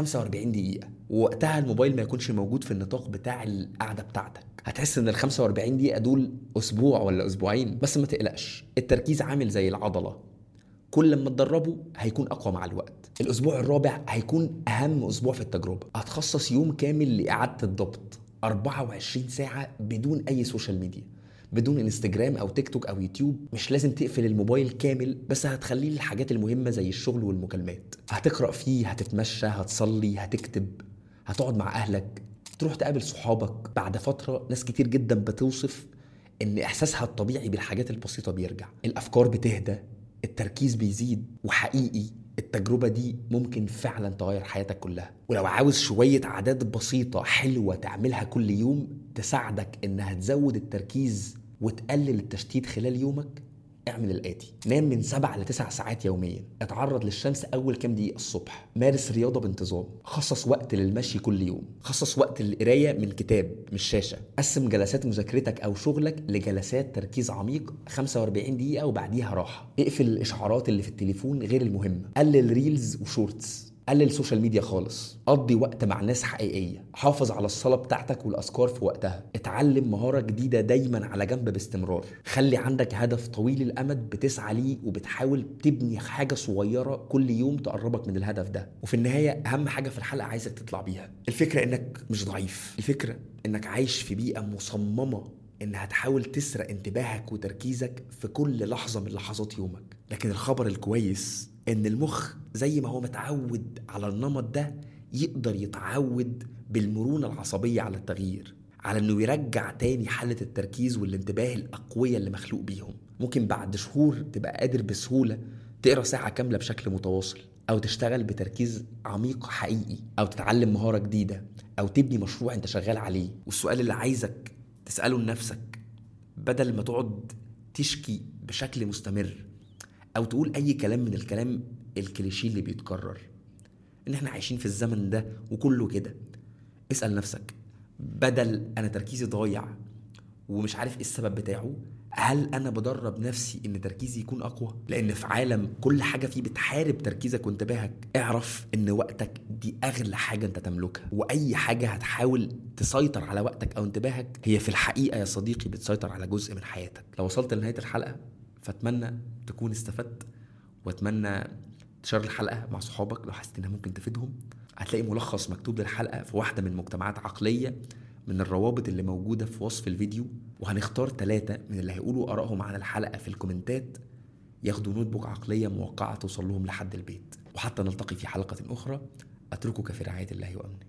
45 دقيقة، ووقتها الموبايل ما يكونش موجود في النطاق بتاع القعدة بتاعتك. هتحس ان 45 دقيقة دول اسبوع ولا اسبوعين، بس ما تقلقش، التركيز عامل زي العضلة، كل ما تدربه هيكون اقوى مع الوقت. الاسبوع الرابع هيكون اهم اسبوع في التجربة. هتخصص يوم كامل لاعادة الضبط، 24 ساعة بدون اي سوشيال ميديا، بدون انستجرام او تيك توك او يوتيوب. مش لازم تقفل الموبايل كامل، بس هتخليه للحاجات المهمة زي الشغل والمكالمات. هتقرأ فيه، هتتمشى، هتصلي، هتكتب، هتقعد مع اهلك، تروح تقابل صحابك. بعد فترة ناس كتير جدا بتوصف ان احساسها الطبيعي بالحاجات البسيطة بيرجع، الافكار بتهدى، التركيز بيزيد، وحقيقي التجربة دي ممكن فعلا تغير حياتك كلها. ولو عاوز شوية عادات بسيطة حلوة تعملها كل يوم تساعدك انها تزود التركيز وتقلل التشتيت خلال يومك، اعمل الآتي: نام من 7 ل 9 ساعات يوميا، اتعرض للشمس أول كام دقيقة الصبح، مارس رياضة بانتظام، خصص وقت للمشي كل يوم، خصص وقت للقراية من كتاب مش شاشة، قسم جلسات مذاكرتك أو شغلك لجلسات تركيز عميق 45 دقيقة وبعديها راحة، اقفل الإشعارات اللي في التليفون غير المهمة، قلل ريلز وشورتس، قلل سوشيال ميديا خالص، قضي وقت مع ناس حقيقية، حافظ على الصلاة بتاعتك والأذكار في وقتها، اتعلم مهارة جديدة دايما على جنب باستمرار، خلي عندك هدف طويل الأمد بتسعى ليه وبتحاول تبني حاجة صغيرة كل يوم تقربك من الهدف ده. وفي النهاية أهم حاجة في الحلقة عايزك تطلع بيها: الفكرة إنك مش ضعيف، الفكرة إنك عايش في بيئة مصممة إنها تحاول تسرق انتباهك وتركيزك في كل لحظة من لحظات يومك. لكن الخبر الكويس إن المخ زي ما هو متعود على النمط ده يقدر يتعود بالمرونة العصبية على التغيير، على إنه يرجع تاني حالة التركيز والانتباه الأقوية اللي مخلوق بيهم. ممكن بعد شهور تبقى قادر بسهولة تقرأ ساعة كاملة بشكل متواصل، أو تشتغل بتركيز عميق حقيقي، أو تتعلم مهارة جديدة، أو تبني مشروع أنت شغال عليه. والسؤال اللي عايزك تسأله لنفسك بدل ما تقعد تشكي بشكل مستمر أو تقول أي كلام من الكلام الكليشيه اللي بيتكرر إن إحنا عايشين في الزمن ده وكله كده، اسأل نفسك: بدل أنا تركيزي ضايع ومش عارف إيه السبب بتاعه، هل أنا بدرب نفسي إن تركيزي يكون أقوى؟ لأن في عالم كل حاجة فيه بتحارب تركيزك وانتباهك، اعرف إن وقتك دي أغلى حاجة أنت تملكها، وأي حاجة هتحاول تسيطر على وقتك أو انتباهك هي في الحقيقة يا صديقي بتسيطر على جزء من حياتك. لو وصلت لنهاية الحلقة فأتمنى تكون استفدت، وأتمنى تشارك الحلقة مع صحابك لو حسيت إنها ممكن تفيدهم. هتلاقي ملخص مكتوب للحلقة في واحدة من مجتمعات عقلية من الروابط اللي موجودة في وصف الفيديو، وهنختار 3 من اللي هيقولوا آرائهم عن الحلقة في الكومنتات ياخدوا نوت بوك عقلية موقعة توصل لهم لحد البيت. وحتى نلتقي في حلقة أخرى، أتركك في رعاية الله وأمنه.